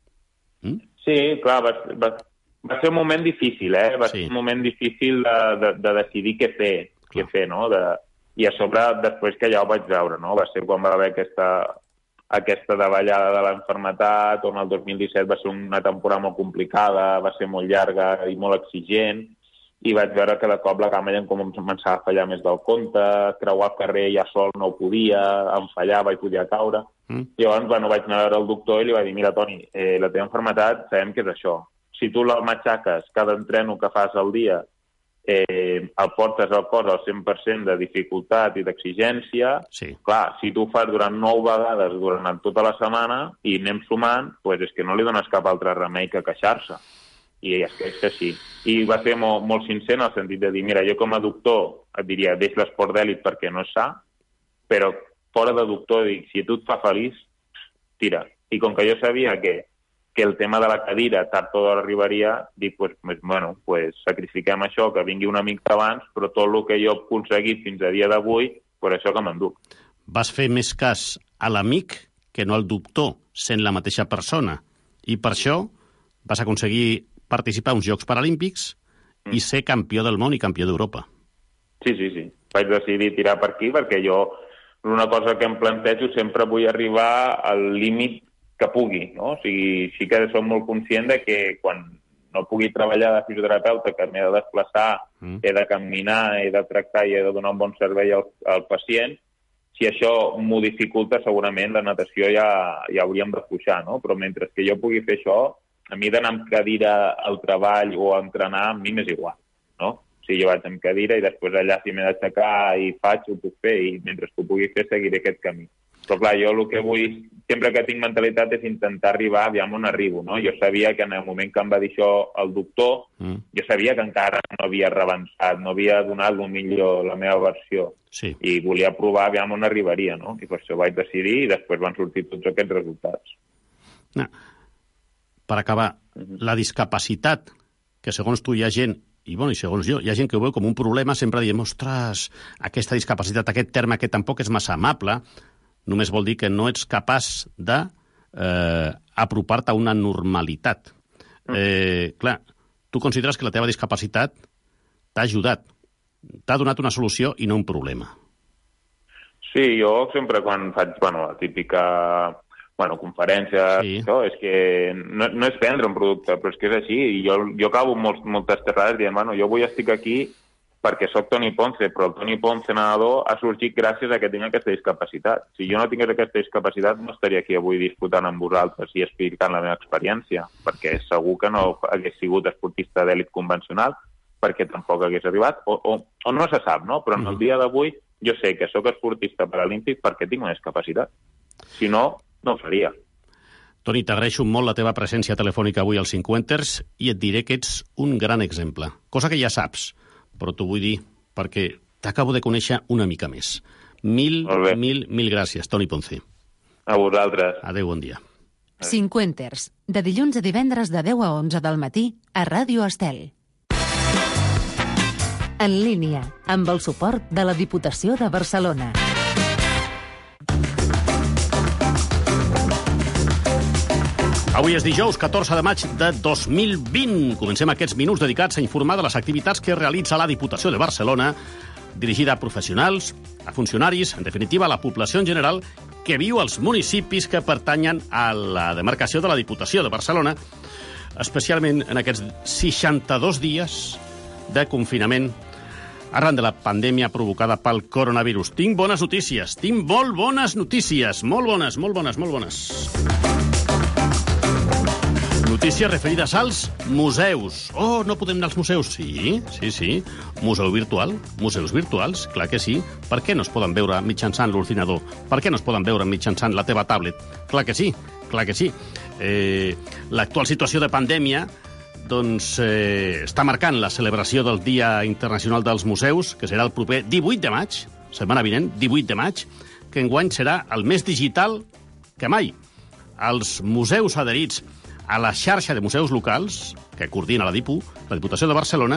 Sí, clar, va ser un moment difícil, Va ser un moment difícil de decidir què fer, no? I a sobre, després que ja ho vaig veure, no? Va ser quan va haver aquesta davallada de l'enfermetat, on el 2017 va ser una temporada molt complicada, va ser molt llarga i molt exigent, i vaig veure que de cop la cama ja començava a fallar més del compte, creuar el carrer ja sol no ho podia, em fallava i podia caure. Llavors, vaig anar a veure el doctor i li va dir, mira, Toni, la teva enfermetat sabem que és això. Si tu la matxaques cada entreno que fas al dia, el portes al cos al 100% de dificultat i d'exigència, clar, si tu ho fas durant 9 vegades durant tota la setmana i anem sumant, és que no li dones cap altre remei que queixar-se. I és que sí. I va ser molt sincer en el sentit de dir, mira, jo com a doctor et diria, deix l'esport d'èlit perquè no és sa, però fora de doctor dic, si a tu et fa feliç, tira. I com que jo sabia que el tema de la cadira tard o d'hora arribaria, dic, sacrifiquem això, que vingui un amic abans, però tot el que jo he aconseguit fins a dia d'avui, per això que m'enduc. Vas fer més cas a l'amic que no al doctor, sent la mateixa persona. I per això vas aconseguir participar a uns Jocs Paralímpics i ser campió del món i campió d'Europa. Sí. Vaig decidir tirar per aquí perquè jo, una cosa que em plantejo, sempre vull arribar al límit que pugui, no? O sigui, sí que som molt conscient de que quan no pugui treballar de fisioterapeuta, que m'he de desplaçar, he de caminar, he de tractar i he de donar un bon servei al pacient, si això m'ho dificulta, segurament la natació ja hauríem de pujar, no? Però mentre que jo pugui fer això, a mi d'anar amb cadira al treball o a entrenar, a mi m'és igual, no? O sigui, jo vaig amb cadira i després allà si m'he d'aixecar i faig, ho puc fer, i mentre que ho pugui fer seguiré aquest camí. Però clar, jo el que vull, sempre que tinc mentalitat, és intentar arribar aviam on arribo, no? Jo sabia que en el moment que em va dir això el doctor, jo sabia que encara no havia rebençat, no havia donat el millor la meva versió. Sí. I volia provar aviam on arribaria, no? I per això vaig decidir i després van sortir tots aquests resultats. No. Per acabar, la discapacitat, que segons tu hi ha gent, i bueno, i segons jo, hi ha gent que ho veu com un problema, sempre diem, ostres, aquesta discapacitat, aquest terme que tampoc és massa amable, només vol dir que no ets capaç d'apropar-te a una normalitat. Clar, tu consideres que la teva discapacitat t'ha ajudat, t'ha donat una solució i no un problema. Sí, jo sempre quan faig, la típica conferències, sí. Això, és que no és vendre un producte, però és que és així, i jo acabo moltes terrades dient, jo avui estic aquí perquè sóc Toni Ponce, però el Toni Ponce nedador ha sorgit gràcies a que tinc aquesta discapacitat. Si jo no tingués aquesta discapacitat, no estaria aquí avui disputant amb vosaltres i explicant la meva experiència, perquè segur que no hagués sigut esportista d'èlit convencional, perquè tampoc hagués arribat, o no se sap, no? Però en el dia d'avui jo sé que sóc esportista paralímpic perquè tinc una discapacitat. Si no, no ho faria. Toni, t'agraeixo molt la teva presència telefònica avui als 50ers i et diré que ets un gran exemple. Cosa que ja saps, però t'ho vull dir perquè t'acabo de conèixer una mica més. Mil gràcies, Toni Ponce. A vosaltres. Adéu, bon dia. 50ers, de dilluns a divendres de 10 a 11 del matí a Ràdio Estel. En línia, amb el suport de la Diputació de Barcelona. Avui és dijous, 14 de maig de 2020. Comencem aquests minuts dedicats a informar de les activitats que realitza la Diputació de Barcelona, dirigida a professionals, a funcionaris, en definitiva a la població en general, que viu als municipis que pertanyen a la demarcació de la Diputació de Barcelona, especialment en aquests 62 dies de confinament arran de la pandèmia provocada pel coronavirus. Tinc bones notícies, tinc molt bones notícies, molt bones. Notícies referides als museus. Oh, no podem anar als museus? Sí. Museu virtual, museus virtuals, clar que sí. Per què no es poden veure mitjançant l'ordinador? Per què no es poden veure mitjançant la teva tablet? Clar que sí. L'actual situació de pandèmia està marcant la celebració del Dia Internacional dels Museus, que serà el proper 18 de maig, setmana vinent, 18 de maig, que enguany serà el més digital que mai. Els museus adherits a la xarxa de museus locals, que coordina la Diputació de Barcelona,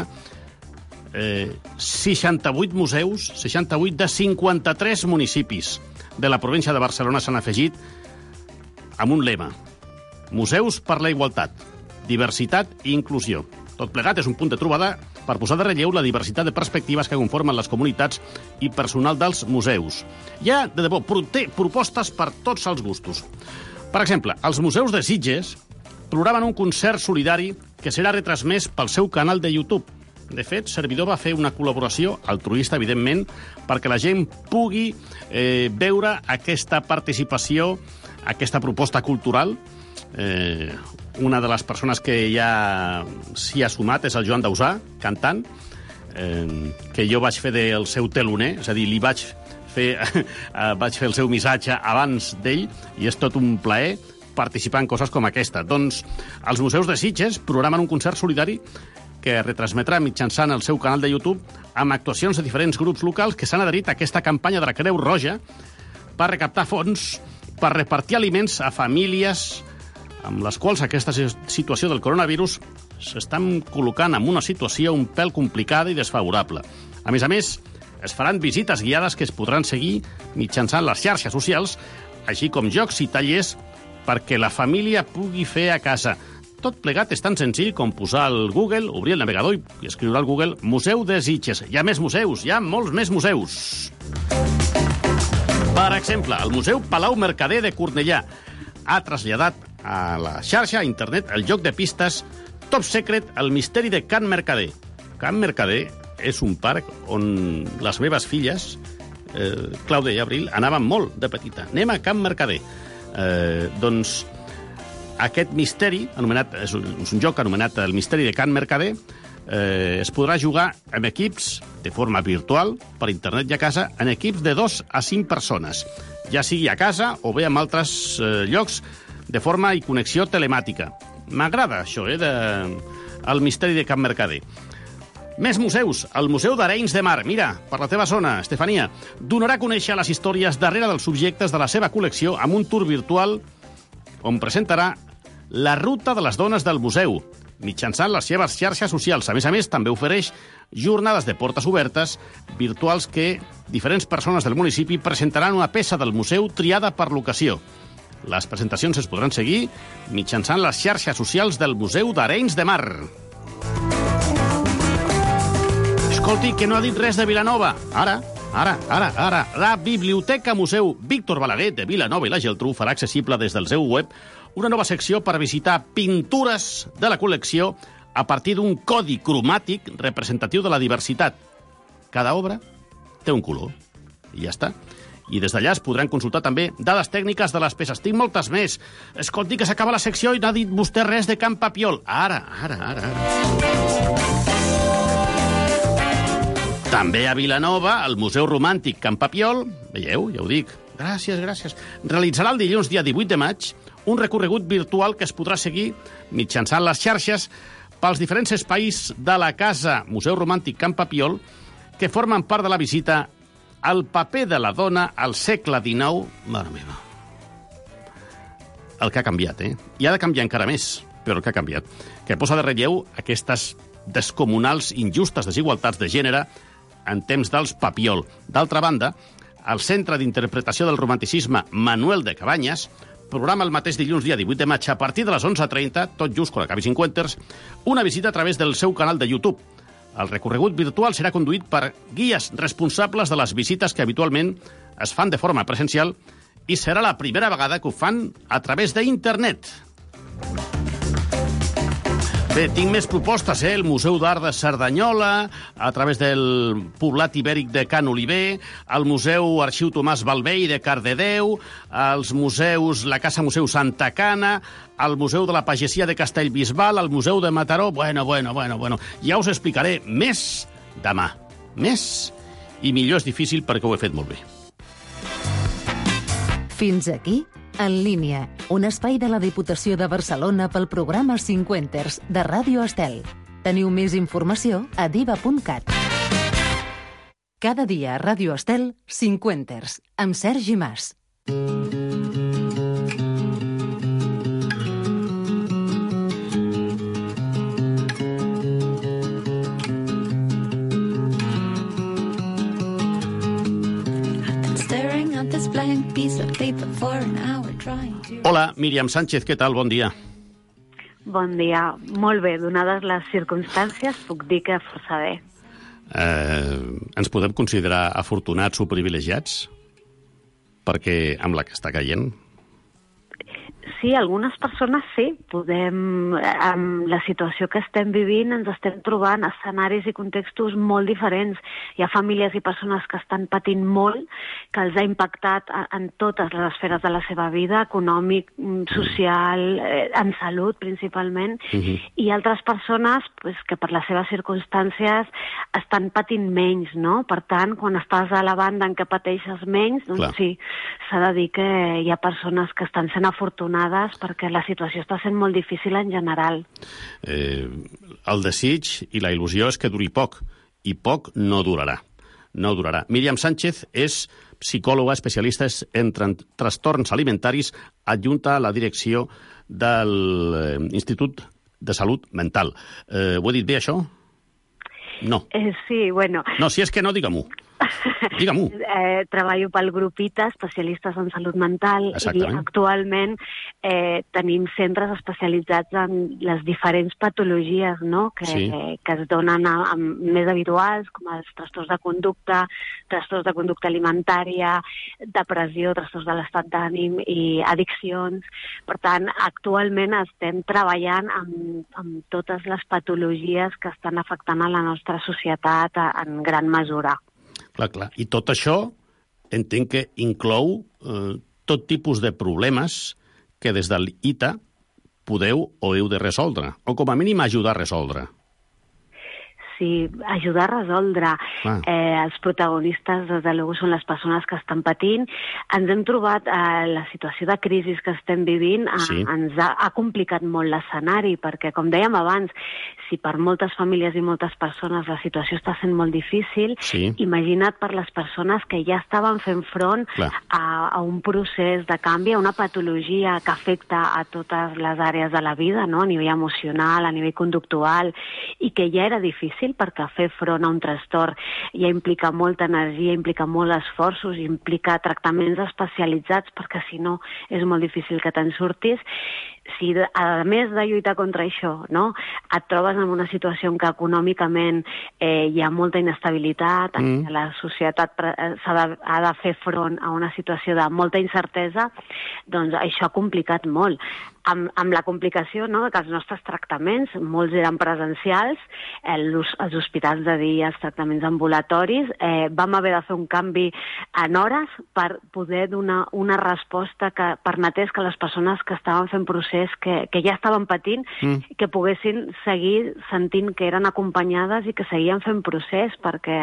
68 museus, 68 de 53 municipis de la província de Barcelona s'han afegit amb un lema: Museus per la igualtat, diversitat i inclusió. Tot plegat és un punt de trobada per posar de relleu la diversitat de perspectives que conformen les comunitats i personal dels museus. Hi ha, de debò, propostes per tots els gustos. Per exemple, els museus de Sitges programen un concert solidari que serà retransmès pel seu canal de YouTube. De fet, Servidor va fer una col·laboració altruista, evidentment, perquè la gent pugui veure aquesta participació, aquesta proposta cultural. Una de les persones que ja s'hi ha sumat és el Joan Dausà, cantant, que jo vaig fer del seu teloner, és a dir, vaig fer el seu missatge abans d'ell, i és tot un plaer participar en coses com aquesta. Doncs els museus de Sitges programen un concert solidari que retransmetrà mitjançant el seu canal de YouTube amb actuacions de diferents grups locals que s'han adherit a aquesta campanya de la Creu Roja per recaptar fons per repartir aliments a famílies amb les quals aquesta situació del coronavirus s'estan col·locant en una situació un pèl complicada i desfavorable. A més, es faran visites guiades que es podran seguir mitjançant les xarxes socials, així com jocs i tallers perquè la família pugui fer a casa. Tot plegat és tan senzill com posar al Google, obrir el navegador i escriure al Google Museu de Sitges. Hi ha més museus, hi ha molts més museus. Per exemple, el Museu Palau Mercader de Cornellà ha traslladat a la xarxa, a internet, el joc de pistes Top Secret, el misteri de Can Mercader. Can Mercader és un parc on les meves filles, Clàudia i Abril, anaven molt de petita. Anem a Can Mercader. Doncs aquest misteri, és un joc anomenat el misteri de Can Mercader, Es podrà jugar amb equips de forma virtual, per internet i a casa, en equips de 2 a 5 persones, ja sigui a casa o bé en altres llocs de forma i connexió telemàtica. M'agrada això, el misteri de Can Mercader. Més museus. El Museu d'Arenys de Mar, mira, per la teva zona, Estefania, donarà a conèixer les històries darrere dels subjectes de la seva col·lecció amb un tour virtual on presentarà la ruta de les dones del museu, mitjançant les seves xarxes socials. A més, també ofereix jornades de portes obertes virtuals que diferents persones del municipi presentaran una peça del museu triada per l'ocasió. Les presentacions es podran seguir mitjançant les xarxes socials del Museu d'Arenys de Mar. Escolti, que no ha dit res de Vilanova. Ara. La Biblioteca Museu Víctor Balaguer de Vilanova i la Geltrú farà accessible des del seu web una nova secció per visitar pintures de la col·lecció a partir d'un codi cromàtic representatiu de la diversitat. Cada obra té un color. I ja està. I des d'allà es podran consultar també dades tècniques de les peces. Tinc moltes més. Escolti, que s'acaba la secció i no ha dit vostè res de Can Papiol. Ara. També a Vilanova, el Museu Romàntic Can Papiol, veieu, ja ho dic, gràcies, realitzarà el dilluns dia 18 de maig un recorregut virtual que es podrà seguir mitjançant les xarxes pels diferents espais de la Casa Museu Romàntic Can Papiol que formen part de la visita al paper de la dona al segle XIX. Mare meva. El que ha canviat, I ha de canviar encara més, però el que ha canviat. Que posa de relleu aquestes descomunals, injustes desigualtats de gènere en temps dels Papiol. D'altra banda, el Centre d'Interpretació del Romanticisme Manuel de Cabanyes programa el mateix dilluns dia 18 de maig a partir de les 11:30, tot just quan acabi Cinquenters, una visita a través del seu canal de YouTube. El recorregut virtual serà conduït per guies responsables de les visites que habitualment es fan de forma presencial i serà la primera vegada que ho fan a través d'internet. Bé, tinc més propostes, El Museu d'Art de Cerdanyola, a través del Poblat Ibèric de Can Oliver, el Museu Arxiu Tomàs Balvei de Cardedeu, els museus, la Casa Museu Santa Cana, el Museu de la Pagesia de Castellbisbal, el Museu de Mataró. Bueno. Ja us explicaré més demà. Més i millor és difícil perquè ho he fet molt bé. Fins aquí, En línia, un espai de la Diputació de Barcelona pel programa Cinquenters de Ràdio Estel. Teniu més informació a diva.cat. Cada dia a Ràdio Estel, Cinquenters, amb Sergi Mas. Hola, Míriam Sánchez, què tal? Bon dia. Bon dia. Molt bé, donades les circumstàncies, puc dir que força bé. Ens podem considerar afortunats o privilegiats? Perquè amb la que està caient... Sí, algunes persones sí. Podem, amb la situació que estem vivint, ens estem trobant escenaris i contextos molt diferents. Hi ha famílies i persones que estan patint molt, que els ha impactat en totes les esferes de la seva vida, econòmic, social, en salut principalment, i altres persones que per les seves circumstàncies estan patint menys, no? Per tant, quan estàs a la banda en què pateixes menys, doncs sí, s'ha de dir que hi ha persones que estan sent afortunades perquè la situació està sent molt difícil en general. El desig i la il·lusió és que duri poc, i poc no durarà. No durarà. Míriam Sánchez és psicòloga especialista en trastorns alimentaris, adjunta a la direcció de l'Institut de Salut Mental. Ho he dit bé, això? No. Sí, bueno... No, si és que no, digue-m'ho. Digue-m'ho. Treballo pel grup ITA, especialistes en salut mental, i actualment tenim centres especialitzats en les diferents patologies, no? que es donen més habituals, com els trastorns de conducta alimentària, depressió, trastorns de l'estat d'ànim i addiccions. Per tant, actualment estem treballant amb totes les patologies que estan afectant a la nostra societat en gran mesura. Clar. I tot això entenc que inclou tot tipus de problemes que des de l'ITA podeu o heu de resoldre, o com a mínim ajudar a resoldre. ajudar a resoldre. Els protagonistes, des de luego, són les persones que estan patint. Ens hem trobat la situació de crisi que estem vivint, ens ha complicat molt l'escenari, perquè, com dèiem abans, si per moltes famílies i moltes persones la situació està sent molt difícil, imagina't per les persones que ja estaven fent front a un procés de canvi, a una patologia que afecta a totes les àrees de la vida, no? A nivell emocional, a nivell conductual, i que ja era difícil perquè fer front a un trastorn ja implica molta energia, implica molts esforços, implica tractaments especialitzats, perquè si no és molt difícil que te'n surtis. Si, a més de lluitar contra això, no, et trobes en una situació en què econòmicament hi ha molta inestabilitat, en què la societat ha de fer front a una situació de molta incertesa, doncs això ha complicat molt. Amb la complicació, no?, que els nostres tractaments, molts eren presencials, els hospitals de dia, els tractaments ambulatoris, vam haver de fer un canvi en hores per poder donar una resposta que permetés que les persones que estaven fent procés, que ja estaven patint, que poguessin seguir sentint que eren acompanyades i que seguien fent procés, perquè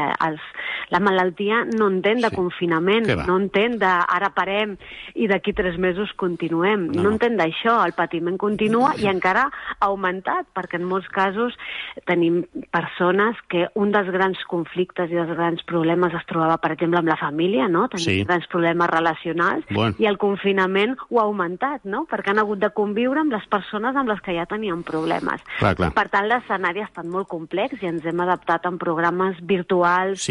la malaltia no entén de confinament, no entén de ara parem i d'aquí 3 mesos continuem, no entén d'això. El patiment continua i encara ha augmentat, perquè en molts casos tenim persones que un dels grans conflictes i dels grans problemes es trobava, per exemple, amb la família, no? Tenim grans problemes relacionals, i el confinament ho ha augmentat, no? Perquè han hagut de conviure amb les persones amb les que ja tenien problemes. Per tant, l'escenari ha estat molt complex i ens hem adaptat en programes virtuals.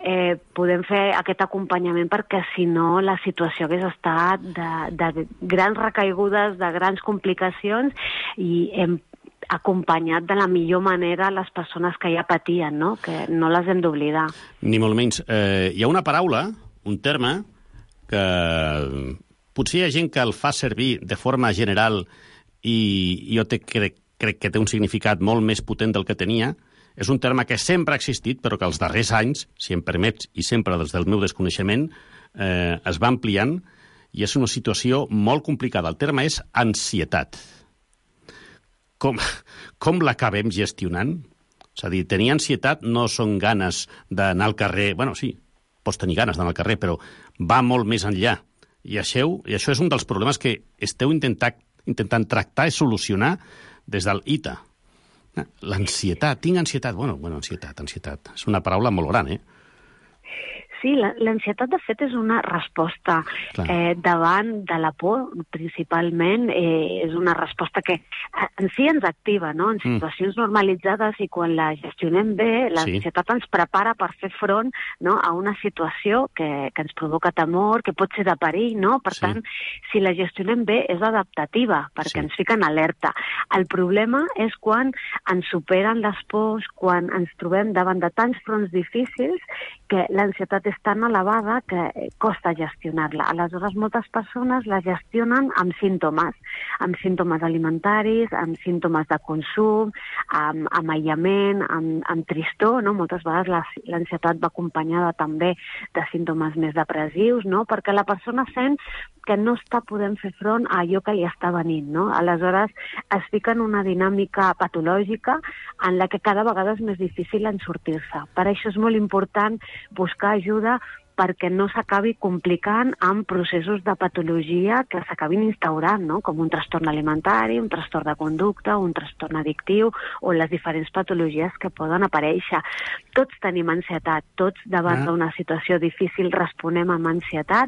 Podem fer aquest acompanyament perquè, si no, la situació hagués estat de grans recaigudes, de grans complicacions, i hem acompanyat de la millor manera les persones que ja patien, no? Que no les hem d'oblidar. Ni molt menys. Hi ha una paraula, un terme, que potser hi ha gent que el fa servir de forma general i jo crec que té un significat molt més potent del que tenia. És un terme que sempre ha existit, però que els darrers anys, si em permets, i sempre des del meu desconeixement, es va ampliant, i és una situació molt complicada. El terme és ansietat. Com l'acabem gestionant? És a dir, tenir ansietat no són ganes d'anar al carrer. Bueno, sí, pots tenir ganes d'anar al carrer, però va molt més enllà. I això és un dels problemes que esteu intentant tractar i solucionar des del ITA. L'ansietat. Tinc ansietat. Bueno, ansietat. És una paraula molt gran, Sí, l'ansietat, de fet, és una resposta davant de la por, principalment. És una resposta que en si ens activa, no?, en situacions normalitzades, i quan la gestionem bé, l'ansietat ens prepara per fer front, no?, a una situació que ens provoca temor, que pot ser de perill, no? Per tant, si la gestionem bé, és adaptativa, perquè ens fica en alerta. El problema és quan ens superen les pors, quan ens trobem davant de tants fronts difícils que l'ansietat és tan elevada que costa gestionar-la. Aleshores, moltes persones la gestionen amb símptomes alimentaris, amb símptomes de consum, amb aïllament, amb tristor, no? Moltes vegades l'ansietat va acompanyada també de símptomes més depressius, no? Perquè la persona sent que no està podent fer front a allò que li està venint, no? Aleshores, es fica en una dinàmica patològica en la que cada vegada és més difícil en sortir-se. Per això és molt important buscar ajuda perquè no s'acabi complicant amb processos de patologia que s'acabin instaurant, no?, com un trastorn alimentari, un trastorn de conducta, un trastorn addictiu, o les diferents patologies que poden aparèixer. Tots tenim ansietat, tots davant d'una situació difícil responem amb ansietat.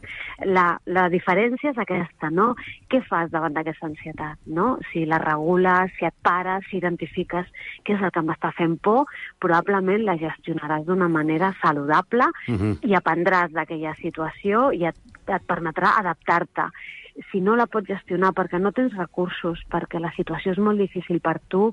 La diferència és aquesta, no? Què fas davant d'aquesta ansietat, no? Si la regules, si et pares, si identifiques què és el que m'està fent por, probablement la gestionaràs d'una manera saludable i aprendràs d'aquella situació i et permetrà adaptar-te. Si no la pots gestionar perquè no tens recursos, perquè la situació és molt difícil per tu,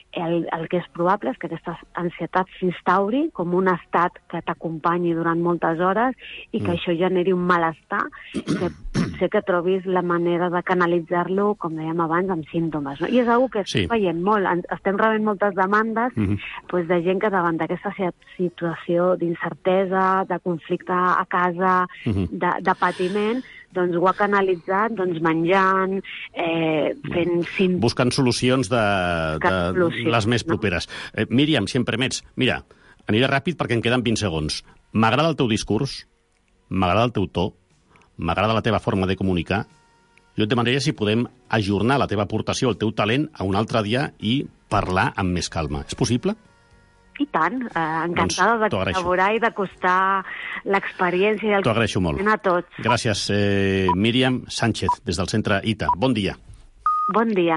el que és probable és que aquesta ansietat s'instauri com un estat que t'acompanyi durant moltes hores i que això generi un malestar, que potser que trobis la manera de canalitzar-lo, com dèiem abans, amb símptomes. No? I és una que estem veient molt. Estem rebent moltes demandes de gent que davant d'aquesta situació d'incertesa, de conflicte a casa, de patiment, doncs ho ha canalitzat menjant, fent... Buscant solucions de les més properes. Míriam, si em permets, mira, aniré ràpid perquè em queden 20 segons. M'agrada el teu discurs, m'agrada el teu to, m'agrada la teva forma de comunicar. Jo et demanaria si podem ajornar la teva aportació, el teu talent, a un altre dia i parlar amb més calma. És possible? I tant, encantada de col·laborar i d'acostar l'experiència i el coneixement a tots. Gràcies, Míriam Sánchez, des del centre ITA. Bon dia. Bon dia.